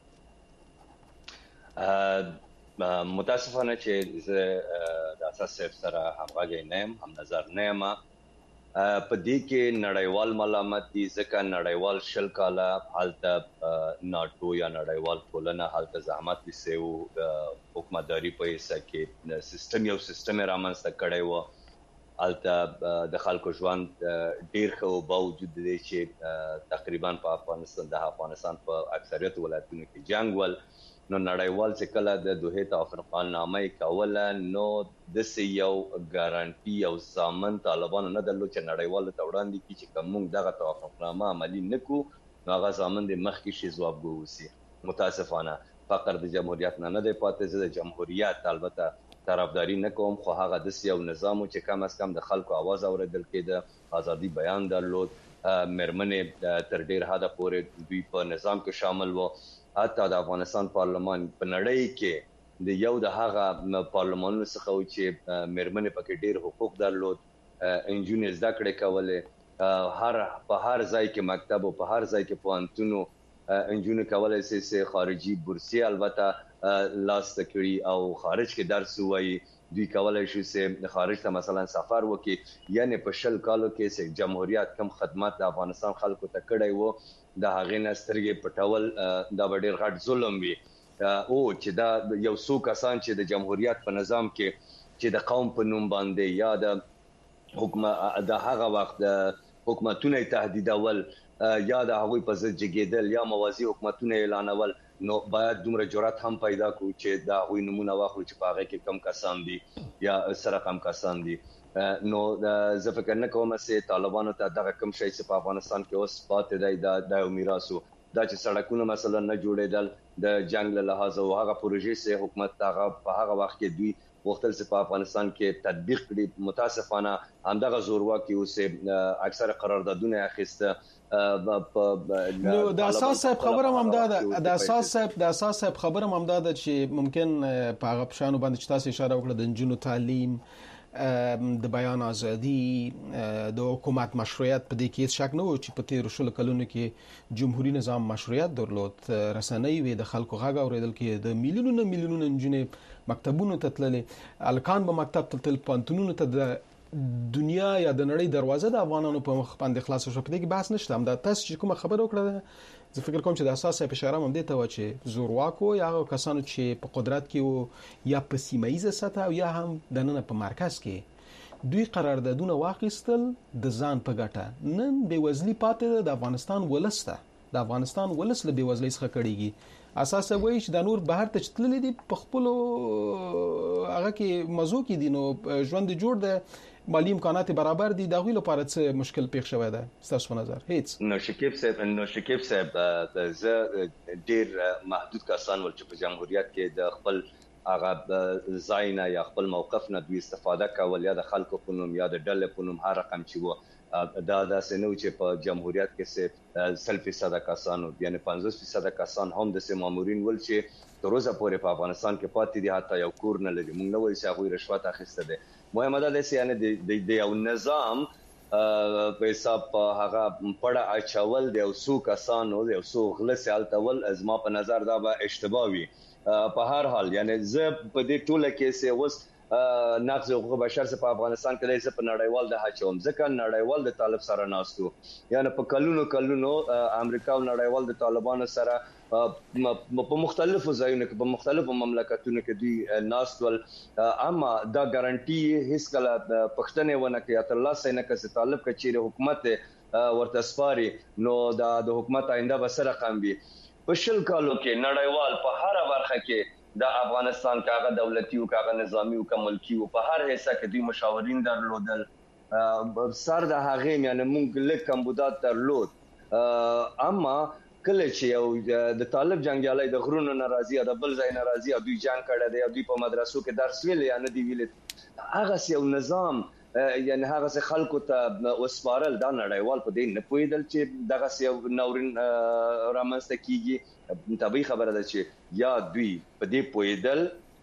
متاسفانه چې زه د اساس سره همغږی نه یم، هم نظر نه یم. په دې کې نړیوال ملامت دي، ځکه نړیوال شل کاله هلته ناتو یا نړیوال ټولنه هلته زحمت وسیو حکومتداري په حصہ کې سیستم رامنځته کړی و. هلته د خلکو ژوند ډیر ښه باوجود دی چې تقریبا په افغانستان په اکثریت ولایتونو کې جنگ ول. نو نړیوال چې کله د دوحه توافقنامه کوله نو د یو ګارانټي او ضامن طالبانو نه درلود چې نړیوال ته وړاندې کړي چې کوم دغه توافقنامه عملی نکو نو هغه ضامن د مخکې شي ځواب ووسی. متاسفانه فقر د جمهوریت نه دی پاتې. زه د جمهوریت البته طرفداري نه کوم، خو هغه د یو نظام چې کم از کم د خلکو आवाज اوریدل کېده، ازادي بیان درلود، مرمنې تر ډیر حد پورې دوی په نظام کې شامل وو. حتی د افغانستان پارلمان په نړۍ کې د یو د هغه پارلمانونو څخه و چې مرمنې پکې ډیر حقوق درلود، انجونې زده کړې کولې، په هر ځای کې مکتب او په هر ځای کې پوهنتون انجونې کولای شي خارجي بورسي البته لاس تکړي او خارج کې درس وایي. دوی کولای شي چې خارج ته مثلا سفر وکړي. یعنی په 20 کالو کې چې جمهوریت کم خدمات د افغانستان خلکو ته کړی وو د هغې نه سترګې پټول دا به ډېر غټ ظلم وي. او چې دا یو څو کسان چې د جمهوریت په نظام کې چې د قوم په نوم باندې یا د حکومت د هغه وخت حکومتونه تهدیدول یا د هغوی په ضد جګیدل یا موازی حکومتونه اعلانول، نو باید دومره جرأت هم پیدا کړو چې دا هغوی نمونه واخلو چې په هغه کې کم کسان دي یا سره کم کسان دي. نو زه فکر نه کوم چې طالبانو ته دغه کم شی چې په افغانستان کې اوس پاتې دی دا یو میراث و. دا چې سړکونه مثلا نه جوړېدل د جنگ له لحاظه او هغه پروژې چې حکومت هغه په هغه وخت کې دوی وختل چې په افغانستان کې تطبیق کړي، متاسفانه همدغه زورواکي اوس اکثر قراردادونه اخیسته. نو د اساس صاحب خبره هم ده د اساس صاحب خبره هم ده چې ممکن په هغه پښانو باندې چې تاسو اشاره وکړه د نجونو تعلیم، د بیان ازادي، د حکومت مشروعیت، په دې کې هیڅ شک نه و چې په تیر 20 کلونو کې جمهوریت نظام مشروعیت درلود. رسنۍ وي د خلکو غږ اوریدل کې د میلیونونو نجونې مکتبونو ته تللې، الکان به مکتب ته تل، پانتونونو ته د دنیا یا د نړۍ دروازه د افغانانو په مخ باندې خلاص شو. په دې کې بحث نشته. هم دا تاسو چې کومه خبره وکړه زه فکر کوم چې د اساس په اشاره هم دې ته و چې زورواکو یا کسانو چې په قدرت کې وو یا په سیمایي سطح او یا هم د نن په مرکز کې دوی قراردادونه واخیستل د ځان په ګټه. نن بېوزلي پاتې د افغانستان ولسته، د افغانستان ولس له بېوزلۍ څخه کړيږي. اساس وایي چې د نور بهر ته چتللې دي په خپل هغه کې مزو کې دي، نو ژوند جوړ ده، مالی امکانات برابر دي، د غوی لپاره څه مشکل پیښ شوی ده تاسو په نظر؟ هیڅ. نو شکیب صاحب زه ډیر محدود کسان ول چې په جمهوریت کې د خپل هغه ځای نه یا خپل موقف نه دوی استفاده کول، یا د خلکو په نوم یا د ډلې په نوم هر رقم چې وو، دا داسې نه و چې په جمهوریت کې 100% کسانو یعنی 50% کسان هم د مامورین ول چې تر اوسه پورې په افغانستان کې پاتې دي، حتی یو کور نه لري. موږ نه وایو چې هغوی رشوت اخیسته دي. مهمه ده چې یعنی د یو نظام په حساب هغه پړه اچول د یو څو کسانو د یو څو غله سالتول از ما په نظر دا به اشتباه وي. په هر حال یعنی زه په دې ټوله کې چې اوس نقض حقوق بشر په افغانستان کې د په نړیوال د هڅوم ځکه نړیوال د طالب سره ناستو، یعنی په کلونو امریکا او نړیوال د طالبانو سره په مختلفو ځایونو کې په مختلفو مملکتونو کې دوی ناستول، اما دا ګارانټي هیڅ کله پښتنه ونه کې اتلاسه نه کې طالب کچېره حکومت ورته سپاري، نو د حکومت آینده به سره رقم وي. په 20 کالو کې نړیوال په هر برخه کې د افغانستان کاغه دولتي او کاغه نظامی او کملکی او په هر حصہ کې دوی مشاورین درلودل. سر د هغه یعنی موږ لیک کمبودات درلود، اما کله چې یو د طالب جنگیالي د غرونو ناراضي د بل ځای ناراضي دوی جنگ کړی دی، دوی په مدرسو کې درس ویل یا نه دی ویل، هغه یو نظام یعنی هغه خلکو ته وسپارل دا نړیوال په دې نه پوهیدل چې دغه یو نورین رامنځته کیږي. طبيعي خبره ده چې یا دوی په دې پوهیدل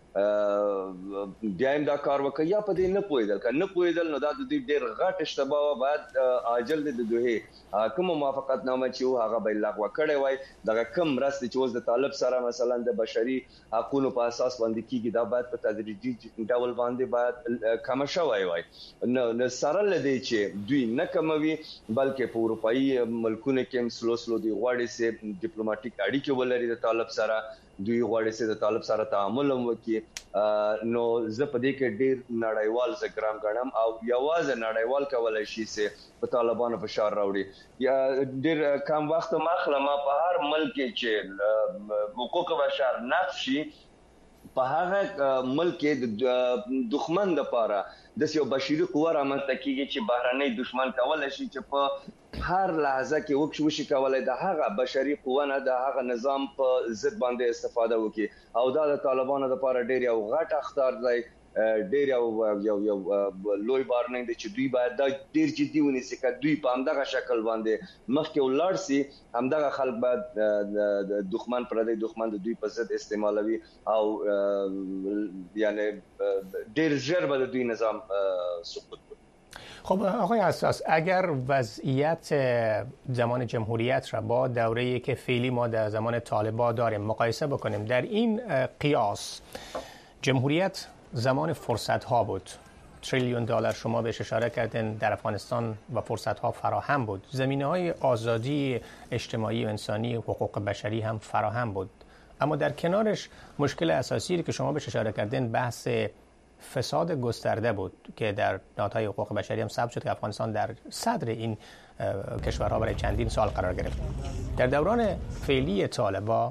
بیا هم دا کار وکړي یا په دې نه پوهیدل. که نه پوهیدل نو دا د دوی ډېر غټ اشتباه باید عاجل د دوی کوم موافقت نامه چې هغه به لغوه کړي وای، دغه کم مرستې چې اوس د طالب سره مثلا د بشري حقوقو په اساس باندې کیږي دا باید په تدریجي ډول باندې باید کم شوی وای. نو سره لدی چې دوی نه کموي بلکې په اروپאי ملکونو کې سلو دی غواړي چې ډیپلوماټیک اړیکې ولري د طالب سره، دوی غواړي چې د طالب سره تعامل وکړي. نو زه په دې کې ډیر نړیوال زګرام غنم او یوازې نړیوال کولای شي چې په طالبانو فشار راوړي. یا ډیر کم وخت مخلمه په هر ملک چې حقوق بشر نقض شي په هغه ملک د دښمن لپاره د یو بشري قوه رامنځته کیږي چې بهرنۍ دښمن کولای شي چې په هر لحظه کې وشي کولای د هغه بشري قوه نه د هغه نظام په ضد باندې استفاده وکړي، او دا د طالبانو لپاره ډیر یو غټ اخطار دی، ډیر یو لوی بارننګ دی چې دوی باید دا ډیر جدي ونیسي. که دوی په همدغه شکل باندې مخکې ولاړ سي، همدغه خلک باید د دښمن پردی دښمن د دوی په ضد استعمالوي او یعنی ډیر ژر به د دوی نظام سقوط کنه. خب آقای اساس، اگر وضعیت زمان جمهوریت را با دوره‌ای که فعلی ما در زمان طالبان داریم مقایسه بکنیم، در این قیاس جمهوریت زمان فرصت ها بود. تریلیون دلار شما بهش اشاره کردین در افغانستان و فرصت ها فراهم بود. زمینه های آزادی اجتماعی و انسانی و حقوق بشری هم فراهم بود. اما در کنارش مشکل اساسی که شما بهش اشاره کردین بحث فساد گسترده بود که در نهادهای حقوق بشری هم ثبت شد که افغانستان در صدر این کشورها برای چندین سال قرار گرفت. در دوران فعلی طالبان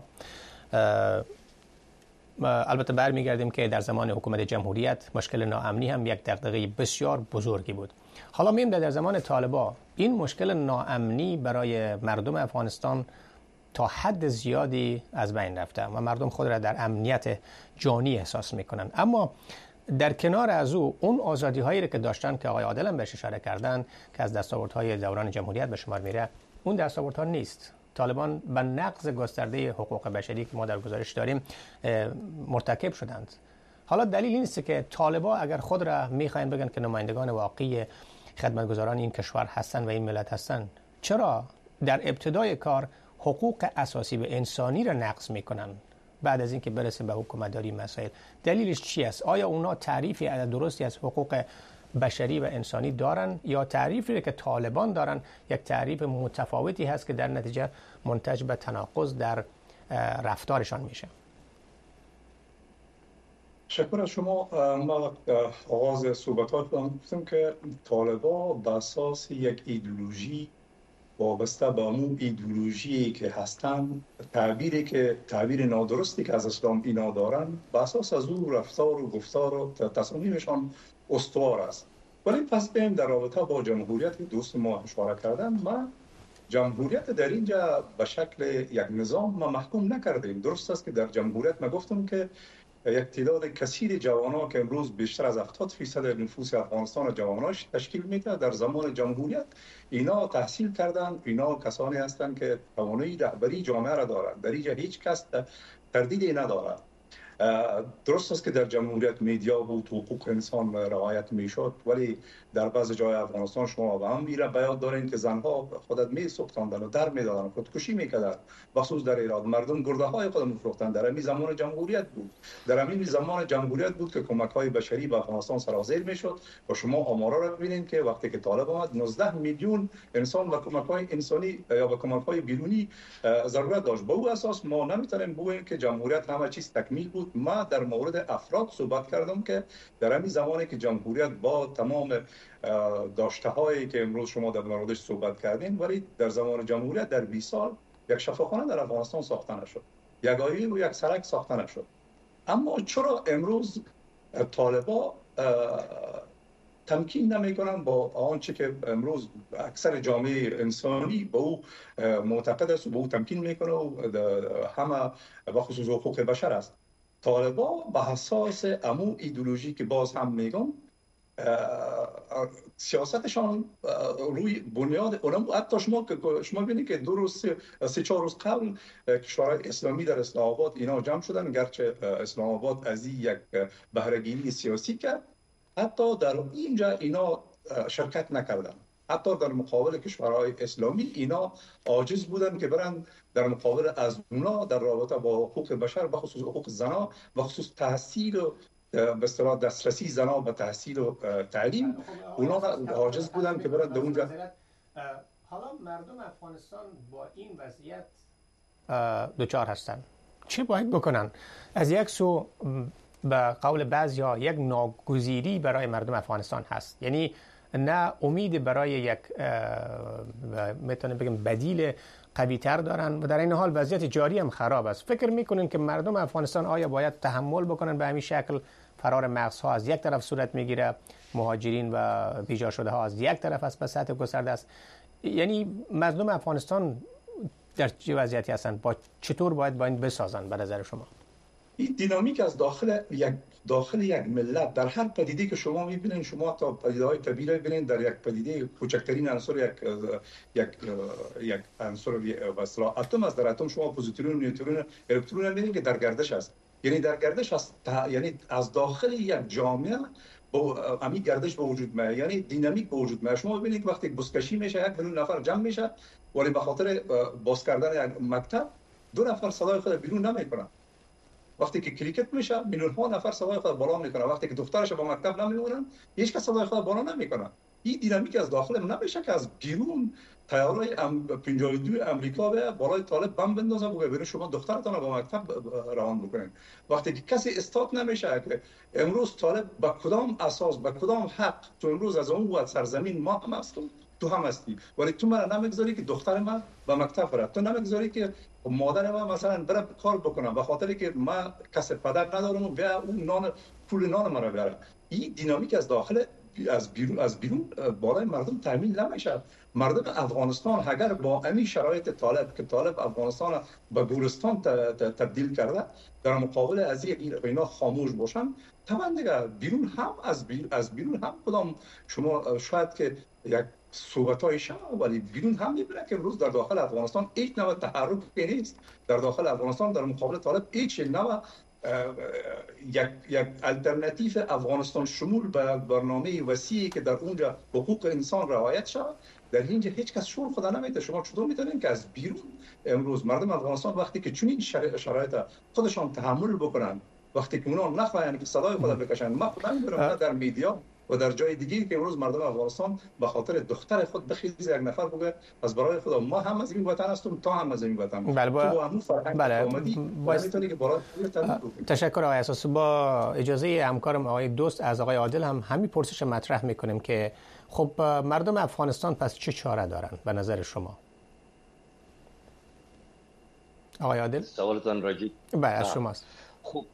البته برمیگردیم که در زمان حکومت جمهوریت مشکل ناامنی هم یک دغدغه بسیار بزرگی بود. حالا می‌بینیم در زمان طالبان این مشکل ناامنی برای مردم افغانستان تا حد زیادی از بین رفته و مردم خود را در امنیت جانی احساس میکنن. اما در کنار از اون آزادی هایی که داشتن که آقای عادل هم بهش اشاره کردن که از دستاوردهای دوران جمهوریت به شمار میره، اون دستاوردها نیست. طالبان به نقض گسترده حقوق بشری که ما در گزارش داریم مرتکب شدند. حالا دلیل این است که طالبان اگر خود را میخواین بگن که نمایندگان واقعی خدمتگزاران این کشور هستن و این ملت هستن، چرا در ابتدای کار حقوق اساسی و انسانی را نقض میکنن بعد از اینکه برسیم به حکومتداری مسائل؟ دلیلش چی است؟ آیا اونا تعریفی درستی از حقوق بشری و انسانی دارن یا تعریفی که طالبان دارن یک تعریف متفاوتی هست که در نتیجه منتج به تناقض در رفتارشان میشه؟ شکر از شما. ما آغاز صحبتات گفتم که طالبان به اساس یک ایدئولوژی وابسته به اون ایدئولوژی که هستن، تعبیر نادرستی که از اسلام اینا دارن، به اساس از اون رفتار و گفتار و تصامیمشان استوار است. ولی پس بیم در رابطه با جمهوریت دوست ما اشاره کردن، ما جمهوریت در اینجا به شکل یک نظام ما محکوم نکردیم. درست است که در جمهوریت ما گفتم که یک تعداد کثیر جوانان که امروز بیشتر از 70% نفوس افغانستان جواناش تشکیل میده، در زمان جمهوریت اینا تحصیل کردن، اینا کسانی هستند که توانایی رهبری جامعه را دارند. در اینجا هیچ کس تردیدی ندارد. درست است که در جمهوریت میدیا بود، حقوق انسان رعایت میشد، ولی در بعض جای افغانستان شما به هم میره بیان دارین که زنها خودت میسوختاندن و در میدادن، خودکشی میکردن. بخصوص در ایران مردم گرده های خود میفروختن. در همین زمان جمهوریت بود. در همین زمان جمهوریت بود که کمک های بشری به افغانستان سرازیر میشد و شما آمارا را ببینید که وقتی که طالب آمد 19 میلیون انسان و کمک های انسانی یا به کمک های بیرونی ضرورت داشت. به اون اساس ما نمیتونیم بگوییم که جمهوریت همه چیز تکمیل بود. ما در مورد افراد صحبت کردم که در همین زمانی که جمهوریت با تمام داشته هایی که امروز شما در موردش صحبت کردین، ولی در زمان جمهوریت در 20 سال یک شفاخانه در افغانستان ساخته نشد، یک آیین و یک سرک ساخته نشد. اما چرا امروز طالبان تمکین نمیکنن با آنچه که امروز اکثر جامعه انسانی به او معتقد است و به او تمکین میکنه و همه به خصوص حقوق بشر است؟ طالبان به اساس امو ایدئولوژی که باز هم میگم سیاستشان روی بنیاد اونم، حتی شما ببینید که 2 روز 3-4 روز قبل کشورهای اسلامی در اسلام آباد اینا جمع شدن، گرچه اسلام آباد از یک بهره‌گیری سیاسی کرد، حتی در اینجا اینا شرکت نکردن. حتی در مقابل کشورهای اسلامی اینا عاجز بودن که برن در مقابل از اونا در رابطه با حقوق بشر، به خصوص حقوق زنا، به خصوص تحصیل و به اصطلاح دسترسی زنا به تحصیل و تعلیم، اونا عاجز بودن که برن در اونجا. حالا مردم افغانستان با این وضعیت دوچار هستن، چه باید بکنن؟ از یک سو به قول بعضیا یک ناگزیری برای مردم افغانستان هست، یعنی نه امید برای یک میتونیم بگیم بدیل قوی تر دارن و در این حال وضعیت جاری هم خراب است. فکر میکنین که مردم افغانستان آیا باید تحمل بکنن به همین شکل؟ فرار مغزها از یک طرف صورت میگیره، مهاجرین و بیجا شده ها از یک طرف است، به سطح گسترده است. یعنی مردم افغانستان در چه وضعیتی هستن؟ چطور باید با این بسازن به نظر شما؟ این دینامیک از داخل یک ملت در هر پدیده که شما میبینید، شما تا پدیده‌های طبیعی ببینید، در یک پدیده کوچکترین عنصر یک عنصر وصل اتم است. در اتم شما پوزیترون، نیوترون، الکترون میبینید که در گردش است. یعنی در گردش است، یعنی از داخل یک جامعه با همین گردش به وجود میاد، یعنی دینامیک به وجود میاد. شما ببینید وقتی بازکشی میشه 1 میلیون نفر جمع میشه، ولی به خاطر باز کردن یک مکتب 2 نفر صدای خود بیرون نمیکنن. وقتی که کریکت میشه میلیون ها نفر صدای خود بالا میکنه، وقتی که دخترش با مکتب نمیمونن هیچ کس صدای خود بالا نمیکنه. این دینامیک از داخل نمیشه که از بیرون تیارای 52 امریکا به بالای طالب بم بندازه بگه برید شما دخترتان با مکتب روان بکنین. وقتی که کسی استاپ نمیشه که امروز طالب با کدام اساس با کدام حق تو امروز از اون وقت سرزمین ما هم هستیم تو هم هستی، ولی تو من نمیگذاری که دختر من به مکتب بره، تو نمیگذاری که مادر من مثلا بره کار بکنم به خاطر که من کسب پدر ندارم و بیا اون نان پول نان من رو بیاره. این دینامیک از داخل از بیرون بالای مردم تامین نمیشه. مردم افغانستان اگر با این شرایط طالب که طالب افغانستان به گورستان تبدیل کرده در مقابل از اینا خاموش باشن، طبعا دیگه بیرون هم از بیرون هم کدام شما شاید که یک صحبت‌های شما ولی بیرون هم می‌بینه که امروز در داخل افغانستان هیچ نوع تحرک نیست. در داخل افغانستان در مقابل طالب هیچ نوع یک الटरनेटिव افغانستان شمول به برنامه وسیعی که در اونجا حقوق انسان رعایت شود در اینجا هیچ کس شور خدا نمیده. شما چطور میتونین که از بیرون امروز مردم افغانستان وقتی که چنین شرایط خودشان تحمل بکنن، وقتی که اونا نخواهند که صدای خود بکشن، ما خودم در میدیا و در جای دیگه که امروز مردم افغانستان به خاطر دختر خود بخیز یک نفر بگه از برای خدا ما هم از این وطن هستیم تا هم از این وطن. تشکر آقای اساسی. با اجازه همکارم آقای دوست از آقای عادل هم همین پرسش مطرح میکنیم که خب مردم افغانستان پس چه چاره دارن به نظر شما؟ آقای عادل سوالتان راجع بله از شماست. خب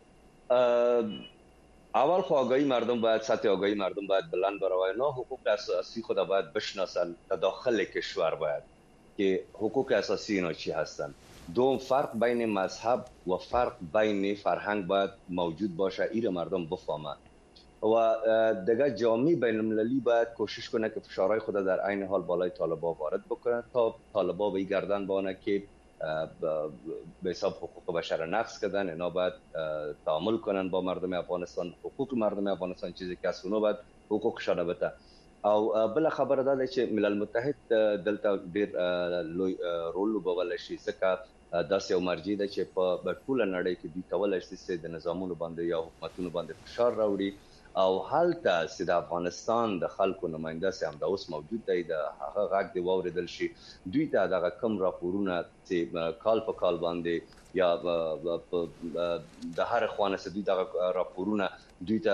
اول خو آگاهی مردم باید سطح آگاهی مردم باید بلند برای نه حقوق اساسی خود باید بشناسن در داخل کشور باید که حقوق اساسی اینا چی هستن. دوم فرق بین مذهب و فرق بین فرهنگ باید موجود باشه، ایره مردم بفهمن و دیگه جامعه بین المللی باید کوشش کنه که فشارهای خود در عین حال بالای طالبا وارد بکنه تا طالبا به گردن بانه که به حساب حقوق بشر نقض کردن. اینا باید تعامل کنن با مردم افغانستان. حقوق مردم افغانستان چیزی که از اونها باید حقوقشان بده. او بل خبره ده چې ملل متحد دلته ډیر لوی رول وبولای شي ځکه داسې یو مرجع ده چې په ټوله نړۍ کې دوی کولای شي چې د نظامونو باندې یا حکومتونو باندې فشار راوړي او هلته چې د افغانستان د خلکو نماینده سي هم د اوس موجود دی د هغه غږ دی واوریدل شي. دوی ته دغه کم راپورونه چې کال په کال باندې یا د هر خوانه چې دوی دغه راپورونه دوی ته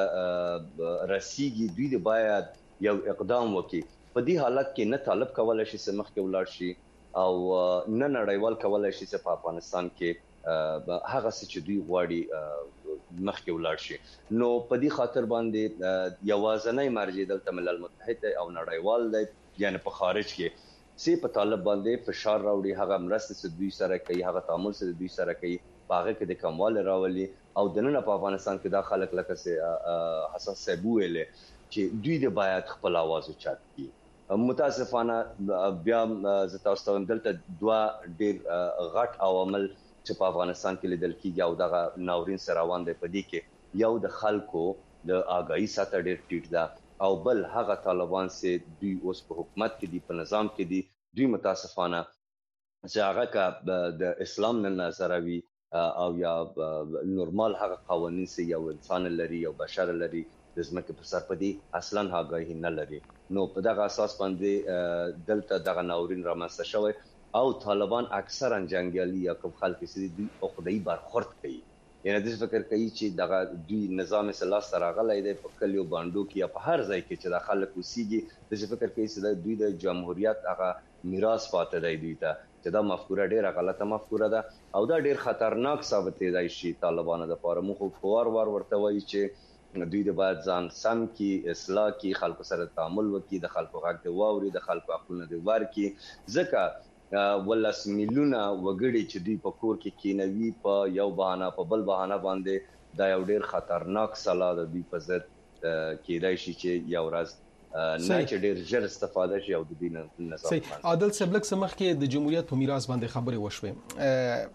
رسیږي، دوی د باید یو اقدام وکړي. په دې حالت کې نه طالب کولای شي چې مخکې ولاړ شي او نه نړیوال کولای شي چې په افغانستان کې هغه څه چې دوی غواړي مخکې ولاړ شي. نو په دې خاطر باندې یوازنۍ مرجع دلته ملل متحد او نړیوال دی، یعنی په خارج کې چې په طالب باندې فشار راوړي، هغه مرسته چې دوی سره کوي، هغه تعامل چې دوی سره کوي، هغه کې د کمواله راولي. او د نن په افغانستان کې دا خلک لکه چې حساس سبوله چې دوی د باید خپل आवाज اوچت کړي. متاسفانه بیا زه تاسو ته دلته دوه ډیر غټ عوامل چې په افغانستان کې لیدل کیږي او دغه ناورین سره روان دی. په دې کې یو د خلکو د آگاهی سطح ډیر ټیټ ده او بل هغه طالبان چې دوی اوس په حکومت کې دي، په نظام کې دي، دوی متاسفانه چې هغه د اسلام نه نظروي او یا نورمال هغه قوانین چې یو انسان لري او بشر لري د ځمکې په سر په دې اصلا آگاهی نه لري. نو په دغه اساس باندې دلته دغه ناورین رامنځته شوی او طالبان اکثرا جنگیالي یا کوم خلک چې دوی په خدای برخورد کوي، یعنی د فکر کوي چې دغه دوی نظام سلا سره راغلی دی په کلیو باندو کې یا په هر ځای کې چې د خلک وسیږي، د فکر کوي چې دوی د جمهوریت هغه میراث پاتې دی دوی ته، چې دا مفکوره ډیره غلطه مفکوره ده او دا ډیر خطرناک ثابت دی شي طالبانو لپاره. موږ خو وار ورته وایي چې دوی د باید ځان سم کی، اصلاح کی، خلکو سره تعامل وکړي، د خلکو غږ دی واوري، د خلکو حقونه دی ورکړي. ځکه ولس میلیونه وګړي چې دوی په کور کې کینوي په یو بهانه په بل بهانه باندې دا یو ډیر خطرناک سلا د دوی په ضد کېدای شي چې یو ورځ نه چې ډیر ژر استفاده شي او د دوی نظام. عادل سبلک سمخ کې د جمهوریت په میراث باندې خبرې وشوې.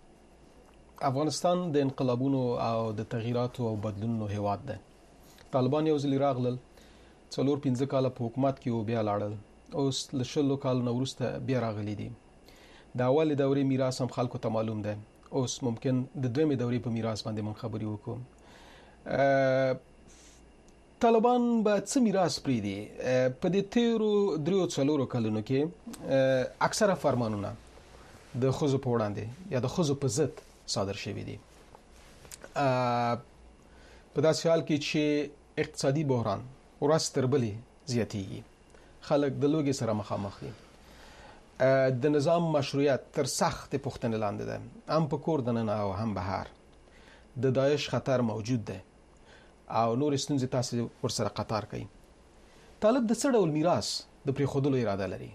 افغانستان د انقلابونو او د تغییراتو او بدلونونو هیواد ده. طالبان یو ځل راغلل 4-5 کال په حکومت کې او بیا لاړل، اوس له 10 کال وروسته بیا راغلي دي. د اول دورې میراث هم خلکو ته معلوم ده. اوس ممکن د دویمې دورې په میراث باندې مون خبرې وکړو. طالبان به څه میراث پریږدي؟ په دې تیرو 3-4 کلونو کې اکثره فرمانونه د ښځو په وړاندې یا د ښځو په ضد صادر شوي دي. په داسې حال کې چې اقتصادي بحران ورځ تر بلې زیاتېږي، خلک د لوږې سره مخامخ دي، د نظام مشروعیت تر سخت پوښتنې لاندې ده، هم په کور دننه او هم بهر. د داعش خطر موجود ده او نور ستونزې تاسو ورسره قطار کوي. طالب د څه ډول میراث د پریښودلو اراده لري؟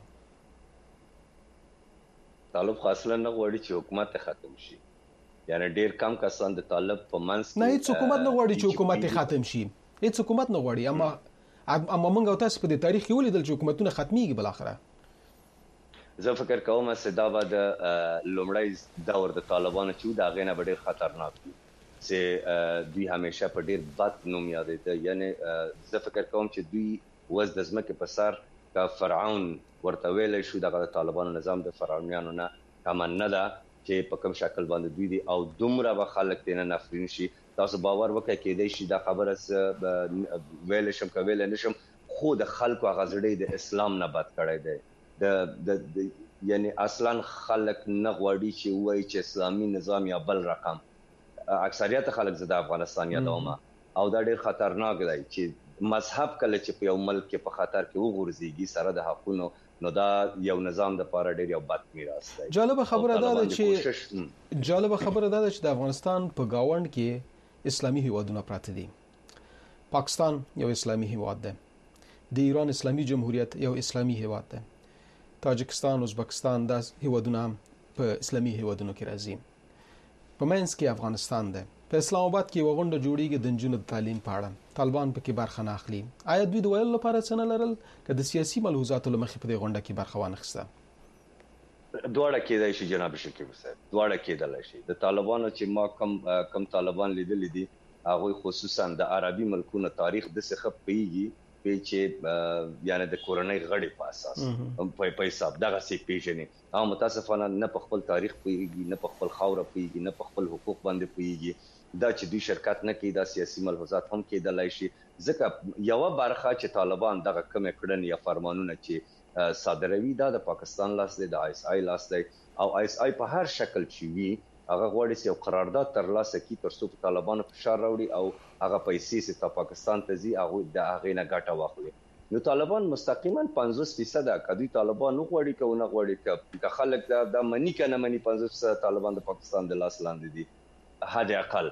طالب اصلا نه غواړي چې حکومت ختم شي، یعنی ډیر کم کسان د طالب په منځ کې نه هیڅ حکومت نه غواړي چې حکومت ختم شي، هیڅ حکومت نه غواړي. اما موږ او تاسو په دې تاریخ کې ولیدل چې حکومتونه ختميږي بل اخره. زه فکر کوم چې دا به د لومړی دور د طالبانو چې دا غینه ډیر خطرناک دي، چې دوی همیشه په ډیر بد نوم یادېده. یعنی زه فکر کوم چې دوی وز د ځمکې په سر کا فرعون ورته ویل شو، دغه طالبانو نظام د فرعونانو نه کم نه ده چې په کوم شکل باندې دوی دي او دومره به خلک دینه نفرین شي. تاسو باور وکړئ کېدای شي دا خبره ویل شم کوي نشم، خو د خلکو غزړې د اسلام نه بد کړی دی. د یعنی اصلا خلک نه غواړي چې وایي چې اسلامي نظام یا بل رقم. اکثریت خلک زده افغانستان یادومه او دا ډیر خطرناک دی چې مذهب کله چې په یو ملک کې په خطر کې وغورځيږي سره د حقونو، نو دا یو نظام د پاره ډیر یو بد میراث دی. جالبه خبره ده چې د افغانستان په گاوند کې اسلامي هیوادونه پراته دي. پاکستان یو اسلامي هیواد ده، د ایران اسلامي جمهوریت یو اسلامي هیواد ده، تاجکستان، ازبکستان دا هیوادونه هم په اسلامي هیوادونو کې راځي. په منځ کې افغانستان ده. په اسلام آباد کې وغونډه جوړیږي د نجونو د تعلیم په اړه، طالبان پکې برخه نه اخلي. آیا دوی د ویلو لپاره څه نه لرل که د سیاسي ملحوظاتو له مخې په دې غونډه کې برخه وانخیسته؟ دواړه کېدای شي جناب شکیب صاحب، دواړه کېدای شي. د طالبانو چې ما کم طالبان لیدل دي، هغه خصوصا د عربي ملکونو تاریخ د څخه پیږي چې یعنی د کورنۍ غړي په اساس په حساب دغه سي پیژني. او متاسفانه نه په خپل تاریخ پیږي، نه په خپل خاور پیږي، نه په خپل حقوق باندې پیږي. دا چې دوی شرکت نه کوي، دا سیاسي ملحوظات هم کېدلای شي. ځکه یو برخه چې طالبان دغه کم کړن یا فرمانونه چې صادروي دا د پاکستان لاس دی، د ISI لاس دی، او ISI په هر شکل چې وي هغه غواړي چې یو قرارداد ترلاسه کړي ترڅو په طالبانو فشار راوړي او هغه پیسې چې پاکستان ته ځي هغه د هغې نه ګټه واخلي. نو طالبان مستقیما 50% کدی طالبان نو غواړي که نه غواړي که خلک دا منی کنه منی 50% طالبان د پاکستان د لاس لاندې دي، حد اقل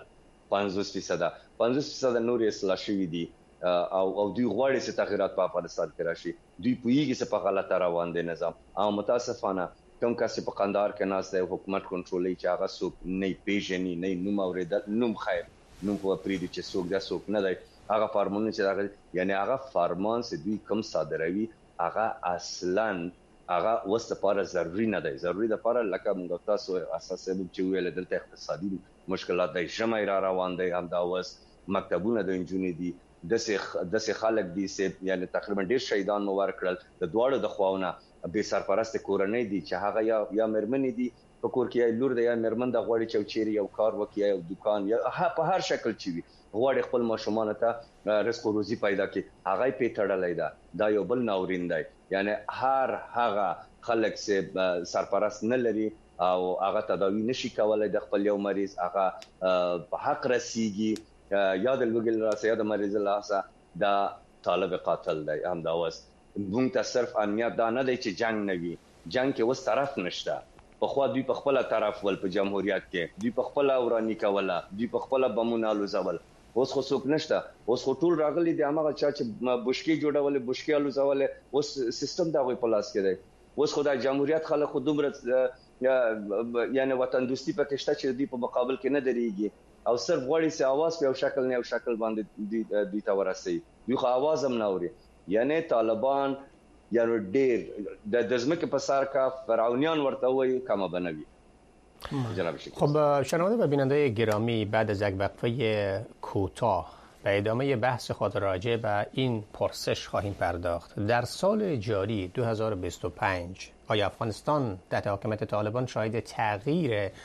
50% نور اصلاح شوي دي او دوی غواړي چې تغیرات په افغانستان کې راشي. دوی پوهیږي چې په غلطه روان دي نظام. او متاسفانه کوم کس په قندهار کې ناس دی حکومت کنټرولي چې هغه څوک نه پیژني، نه نوم اوریدل، نوم خیر نوم په پریدي چې څوک دا څوک نه دی. هغه فرمانونه چې هغه یعنی هغه فرمان چې دوی کوم صادروي هغه اصلا هغه وسته لپاره ضروری نه دی. ضروری د لپاره لکه موږ تاسو اساس چې ویل دلته اقتصادي مشکلات دی، جمع را روان دی، هم دا وس مکتبونه د انجونې دي، د خلک دي چې یعنی تقریبا ډیر شهیدان مو ورکړل. د دواړو د خواونه به سرپرست کورنۍ دي چې هغه یا مرمنې دي په کور کې، یا لور دی یا مرمن د غوړي چوچيري یو کار وکي یا دکان یا په هر شکل چي وي غوړي خپل ماشومان ته رزق او روزي پیدا کړي، هغه په تړلې ده. دا یو بل ناورین دی. یعنی هغه خلک چې سرپرست نه لري او هغه تداوی نشي کولای د خپل یو مریض هغه په حق رسیږي یا د لوګل راسه یا د مریض لاسه، دا طالب قاتل دی. هم دا وس موږ ته صرف امنیت دا نه دی چې جنگ نه وي، جنگ کې وس طرف نشته. په خو دوی په خپل طرف ول په جمهوریت کې دوی په خپل اورانی کوله، دوی په خپل بمونه لوزول. اوس خو څوک نشته، اوس خو ټول راغلي دي هغه چا چې بشکی جوړول، بشکی لوزول، اوس سیستم دا غوي پلاس کې دی. اوس خدای جمهوریت خلک خو دومره یعنی وطن دوستی پکې شته چې دوی په مقابل کې نه درېږي او صرف غوړي سي आवाज په یو شکل نه یو شکل باندې دوی ته ورسي. دوی خو आवाज هم نه اوري. یعنی طالبان یعنی ډېر د ځمکې په سر کا فرعونیان ورته وایي کما بنوي. جناب شکر. خب شنونده و بیننده گرامی، بعد از یک وقفه کوتاه به ادامه بحث خود راجع به این پرسش خواهیم پرداخت. در سال جاری 2025 آیا افغانستان تحت حاکمیت طالبان شاهد تغییر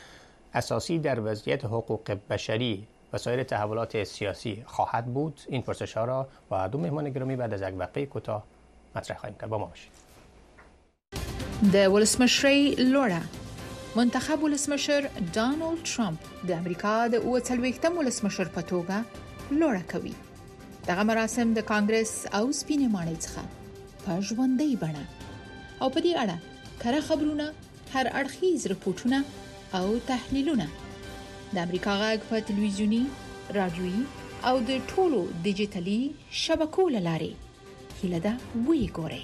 اساسی در وضعیت حقوق بشری و سایر تحولات سیاسی خواهد بود؟ این پرسش ها را با دو مهمان گرامی بعد از یک وقفه کوتاه مطرح خواهیم کرد. با ما باشید. د ولسمشری لورا منتخب ولسمشر ډانلډ ټرمپ د امریکا د 40 ولسمشر په توګه لورا کوي. دغه مراسم د کانګرس او سپینې ماڼۍ څخه په ژوندۍ بڼه او په دې اړه کره خبرونه، هر اړخیز رپورټونه او تحلیلونه د امریکا غږ په تلویزیونی، رادیويي او د ټولو ډیجیټلي شبکو لارې هیله ده وګورئ.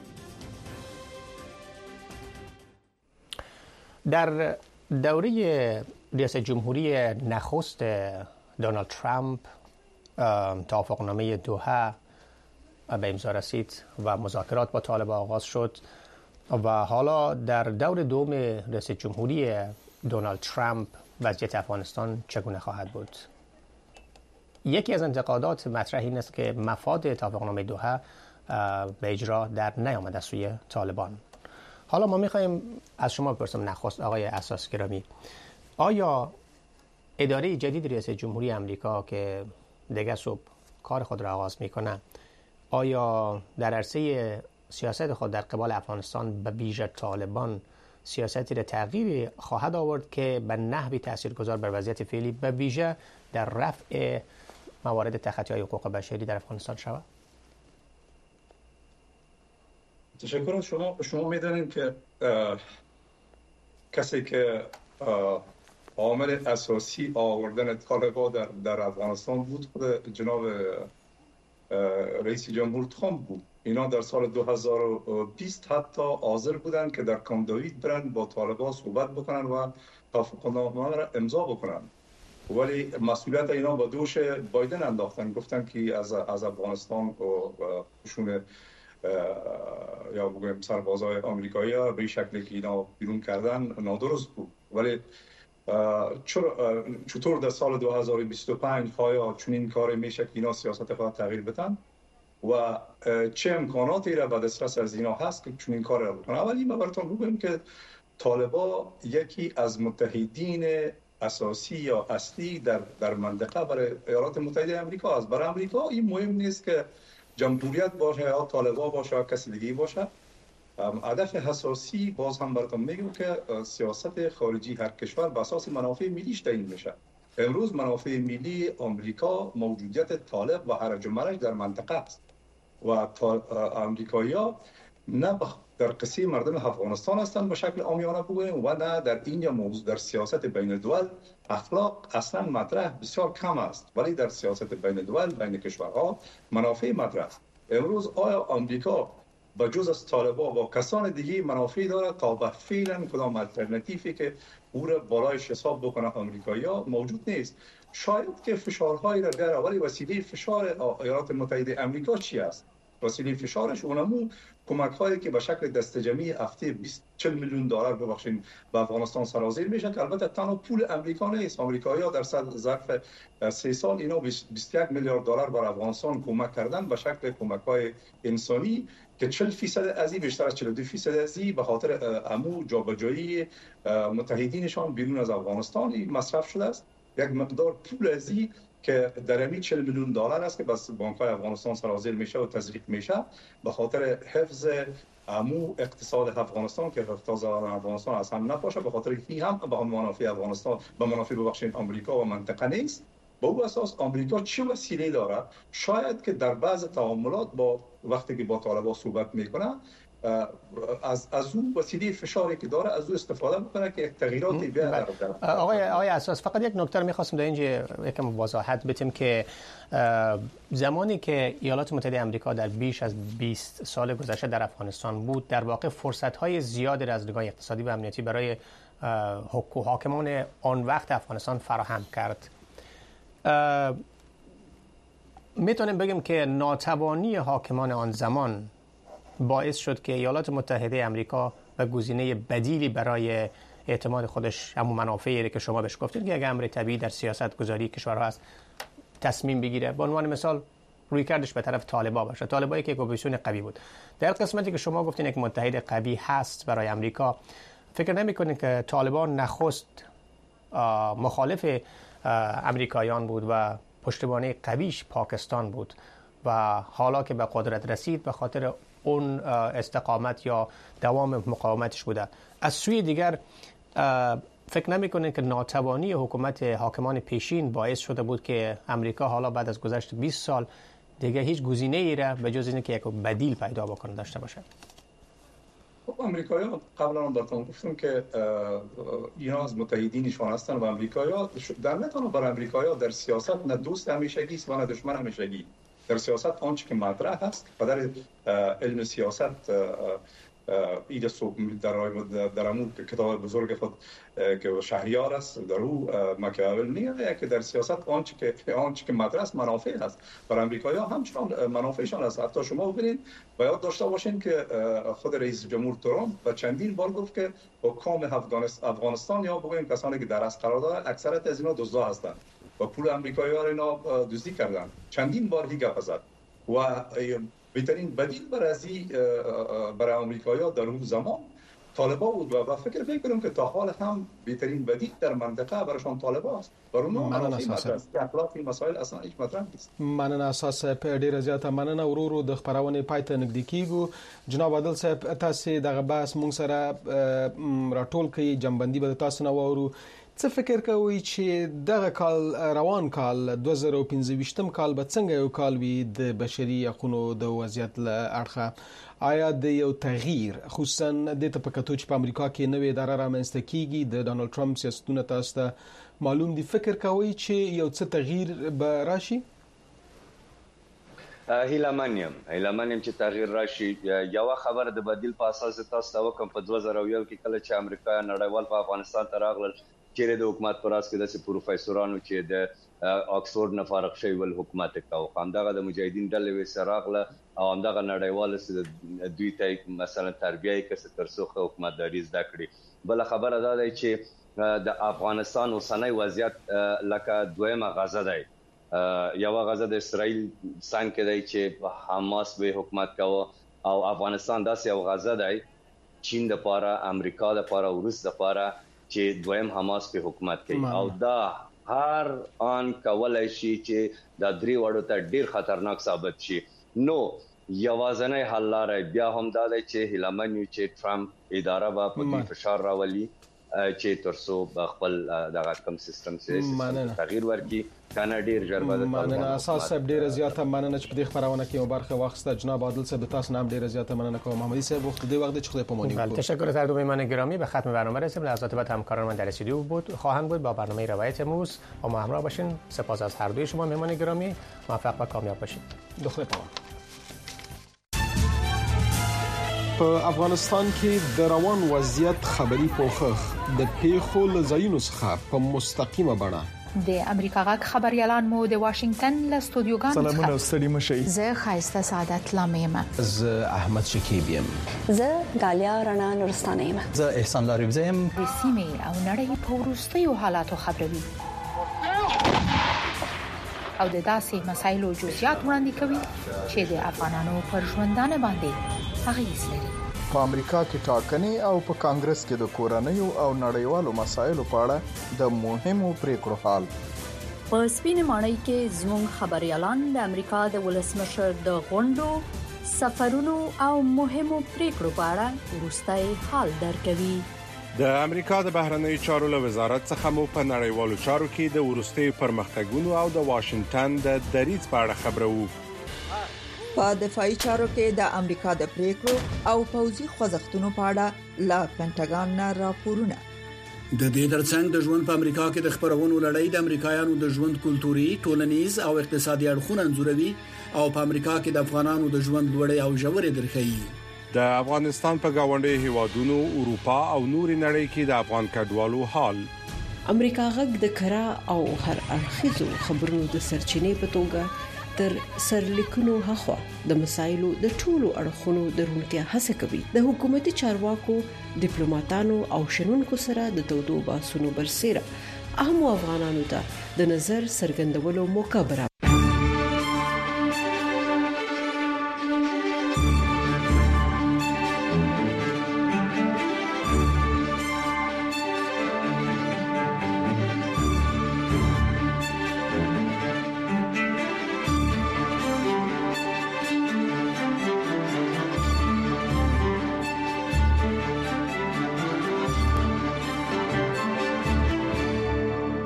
در دوره ریاست جمهوری نخست دونالد ترامپ توافقنامه دوحه به امضا رسید و مذاکرات با طالبان آغاز شد و حالا در دور دوم ریاست جمهوری دونالد ترامپ وضعیت افغانستان چگونه خواهد بود؟ یکی از انتقادات مطرح این است که مفاد توافقنامه دوحه به اجرا در نیامده از سوی طالبان. حالا ما می‌خوایم از شما بپرسم نخست آقای اساس گرامی، آیا اداره جدید ریاست جمهوری آمریکا که دیگه صبح کار خود را آغاز میکنه، آیا در عرصه سیاست خود در قبال افغانستان به ویژه طالبان سیاستی را تغییری خواهد آورد که به نحوی تاثیرگذار بر وضعیت فعلی به ویژه در رفع موارد تخطی‌های حقوق بشری در افغانستان شود؟ تشکر از شما میدانید که کسی که عامل اساسی آوردن طالبان در افغانستان بود خود جناب رئیس جمهور ترامپ بود. اینا در سال 2020 حتی حاضر بودن که در کامپ دیوید برن با طالبان صحبت بکنن و توافقنامه را امضا بکنن، ولی مسئولیت اینا با دوش بایدن انداختن. گفتن که از افغانستان خشون یا بگویم سربازای آمریکایی ها به شکلی که اینا بیرون کردن نادرست بود. ولی چطور در سال 2025 آیا چنین کاری میشه که اینا سیاست خود تغییر بدن و چه امکاناتی را به دسترس از اینا هست که چنین کار را بکنن؟ اولی ما براتون بگویم که طالبان یکی از متحدین اساسی یا اصلی در منطقه برای ایالات متحده آمریکا است. برای آمریکا این مهم نیست که جمهوریت باشه یا طالبان باشه یا کسی دیگه باشه. هدف اساسی باز هم براتون میگم که سیاست خارجی هر کشور به اساس منافع ملیش تعیین میشه. امروز منافع ملی آمریکا موجودیت طالب و هرج و مرج در منطقه است و آمریکایی‌ها نه در قصه مردم افغانستان هستند به شکل عامیانه بگوییم و نه در اینجا موضوع در سیاست بین الدول. اخلاق اصلا مطرح بسیار کم است، ولی در سیاست بین الدول بین کشورها منافع مطرح است. امروز آیا آمریکا با جز از طالبان با کسان دیگه منافع داره تا به فعلا کدام الटरनेटिवی که او را بالایش حساب بکنه آمریکایی‌ها موجود نیست؟ شاید که فشارهایی را بیاره، ولی وسیله فشار ایالات متحده آمریکا چی است؟ وسیله فشارش اونمو کمک هایی که به شکل دست جمعی هفته 40 میلیون دلار ببخشید به افغانستان سرازیر میشه که البته تنها پول آمریکا نیست. آمریکایی‌ها در ظرف 3 سال اینا 21 میلیارد دلار بر افغانستان کمک کردن به شکل کمک های انسانی که 40% از این بیشتر از 42% از این به خاطر امو جابجایی متحدینشان بیرون از افغانستان مصرف شده است. یک مقدار پول از این که در همین 40 میلیون دلار است که بس بانک‌های افغانستان سرازیر میشه و تزریق میشه به خاطر حفظ امو اقتصاد افغانستان که اقتصاد افغانستان از هم نپاشه، به خاطر این هم به منافع افغانستان به منافع ببخشید آمریکا و منطقه نیست. با او اساس آمریکا چه وسیله داره؟ شاید که در بعض تعاملات با وقتی که با طالبان صحبت میکنه از اون وسیله فشاری که داره از او استفاده میکنه که تغییراتی بیاره. آقای اساس فقط یک نکته رو می‌خواستم در اینجا یکم وضاحت بدیم که زمانی که ایالات متحده آمریکا در بیش از 20 سال گذشته در افغانستان بود، در واقع فرصت‌های زیادی را از نگاه اقتصادی و امنیتی برای حاکمان آن وقت افغانستان فراهم کرد. میتونیم بگیم که ناتوانی حاکمان آن زمان باعث شد که ایالات متحده آمریکا و گزینه بدیلی برای اعتماد خودش، همون منافعی که شما بهش گفتید که یک امر طبیعی در سیاست گذاری کشورها است، تصمیم بگیره. به عنوان مثال روی کردش به طرف طالبان باشه. طالبانی که اپوزیسیون قوی بود. در قسمتی که شما گفتین یک متحد قوی هست برای آمریکا، فکر نمی‌کنید که طالبان نخست مخالف امریکایان بود و پشتیبانی قویش پاکستان بود و حالا که به قدرت رسید به خاطر اون استقامت یا دوام مقاومتش بوده. از سوی دیگر فکر نمی‌کنید که ناتوانی حکومت حاکمان پیشین باعث شده بود که امریکا حالا بعد از گذشت 20 سال دیگه هیچ گزینه‌ای را به جز اینکه یک بدیل پیدا بکنه داشته باشه؟ امریکایی‌ها قبلا هم براتون گفتم که اینا از متحدینشان هستن و امریکایی‌ها در نتونه بر امریکایی‌ها در سیاست نه دوست همیشگی است و نه دشمن همیشگی. در سیاست آنچه که مطرح است و در علم سیاست ایده در امون کتاب بزرگ خود که شهریار است در او ماکیاول میگه که در سیاست آنچه که مطرح است منافع است. برای امریکایی‌ها همچنان منافعشان است. حتی شما ببینید و یاد داشته باشین که خود رئیس جمهور ترامپ و چندین بار گفت که حکام افغانستان یا بگوییم کسانی که در اصل قرار دارند اکثریت از اینا دزدا هستند و پول امریکایی‌ها را اینا دزدی کردن. چندین بار هی گپ زد و بهترین بدیل برای امریکایی‌ها در اون زمان طالبان بود و فکر می‌کنم که تا حال هم بهترین بدیل در منطقه برایشان طالبان است. برای اخلاقی مسائل اصلا هیچ مطرح نیست. مننه اساس په ډیره زیاته مننه ورورو د خبرونه پایته نږدې کیږو. جناب عادل صاحب تاسو دغه بحث مونږ سره راټول کړئ جنبندي به تاسو نه وورو. څه فکر کوئ چې دغه کال روان کال 2015 کال به څنګه یو کال وي د بشري حقوقو د وضعیت له اړخه؟ آیا د یو تغییر خصوصا د تپکاتو چې په امریکا کې نوې اداره رامنځته کیږي د ډانلډ ټرمپ سیاستونه تاسو ته معلوم دي؟ فکر کوئ چې یو څه تغییر به راشي؟ هیلمنیم چې تغییر راشي. یو خبره د بدیل په اساس تاسو ته وکم په 2001 کې کله چې امریکا نړیوال په افغانستان ته راغلل چیرې د حکومت پر اس کې د پروفیسورانو چې د آکسفورد نه فارغ شوی ول حکومت کاو همدغه د مجاهدین ډلې وسراغله او همدغه نړیوال دوی ته مثلا تربیه کې ترڅو حکومتداري زده کړي. بل خبره دا ده چې د افغانستان اوسنۍ وضعیت لکه دویمه غزه ده. یو غزه د اسرائیل څنګه دی چې حماس به حکومت کاوه او افغانستان داسې یو غزه ده چین د پاره امریکا د پاره او روس د پاره چې دویم حماس په حکومت کوي او دا هر آن کولای شي چې د درې وړو ته ډیر خطرناک ثابت شي. نو یوازنۍ حل لاره بیا هم دا دی چې هیلمن چې ټرمپ اداره به په فشار راولي چې ترڅو خپل دغه کم سیستم سره تغییر ورکړي کنه ډیر ژر به مننه اساس صاحب ډیر زیاته مننه چې په دې خبرونه کې برخه واخیسته. جناب عادل صاحب تاسو نام ډیر زیاته مننه کوم. محمدی صاحب وخت دې وخت چې خدای پامانی وکړي. تشکر از هر دو مهمان گرامی. به ختم برنامه رسیدیم. لحظات بعد همکاران من در استودیو خواهند بود با برنامه روایت امروز با ما همراه باشین. سپاس از هر دوی شما مهمان گرامی. موفق و کامیاب باشید. خدای پامان. په افغانستان کې د روان وضعیت خبري پوښښ د پیښو لزاینو څخه په مستقیمه بڼه د امریکا غږ خبريالان مو د واشنگټن له استودیوګانو سلامونه ستړي مشي. زه خایسته سعادت لامیم. زه احمد شکیب یم. زه دالیا رڼا نورستانه یم. زه احسان لاریبزه یم. د سیمې او نړۍ په وروستیو حالاتو خبروي او د داسې مسایلو جزئیات وړاندې کوي چې د افغانانو پر ژوندانه باندې اغیز لري. په امریکا کې ټاکنې او په کانګرس کې د کورنیو او نړیوالو مسایلو په اړه د مهمو پریکړو حال. په سپینې ماڼۍ کې زموږ خبريالان د امریکا د ولسمشر د غونډو، سفرونو او مهمو پریکړو په اړه وروستي حال درکوي. د امریکا د بهرنیو چارو له وزارت څخه مو په نړیوالو چارو کې د وروستي پرمختګونو او د واشنگټن د دریځ په اړه خبرو. په دفاعي چارو کې د امریکا د پریکړو او پوځي خوځښتونو په اړه لا پینټاګان نه راپورونه. د دې ترڅنګ د ژوند په امریکا کې د خبرونو لړۍ د امریکایانو د ژوند کلتوري، ټولنیز او اقتصادي اړخونه انځوروي او په امریکا کې د افغانانو د ژوند لوړې او ژورې درخایي. د افغانستان په گاونډي هیوادونو، اروپا او نوري نړۍ کې د افغان کډوالو حال. امریکا غږ د کرا او هر اړخیزو خبرونو د سرچینې په توګه تر سرلیکونو هخوا د مسایلو د ټولو اړخونو درونتیا هڅه کوي. د حکومتي چارواکو، ډیپلوماټانو او شنونکو سره د تودو باسونو برسېره اهم افغانانو ته د نظر څرګندولو موقع برابر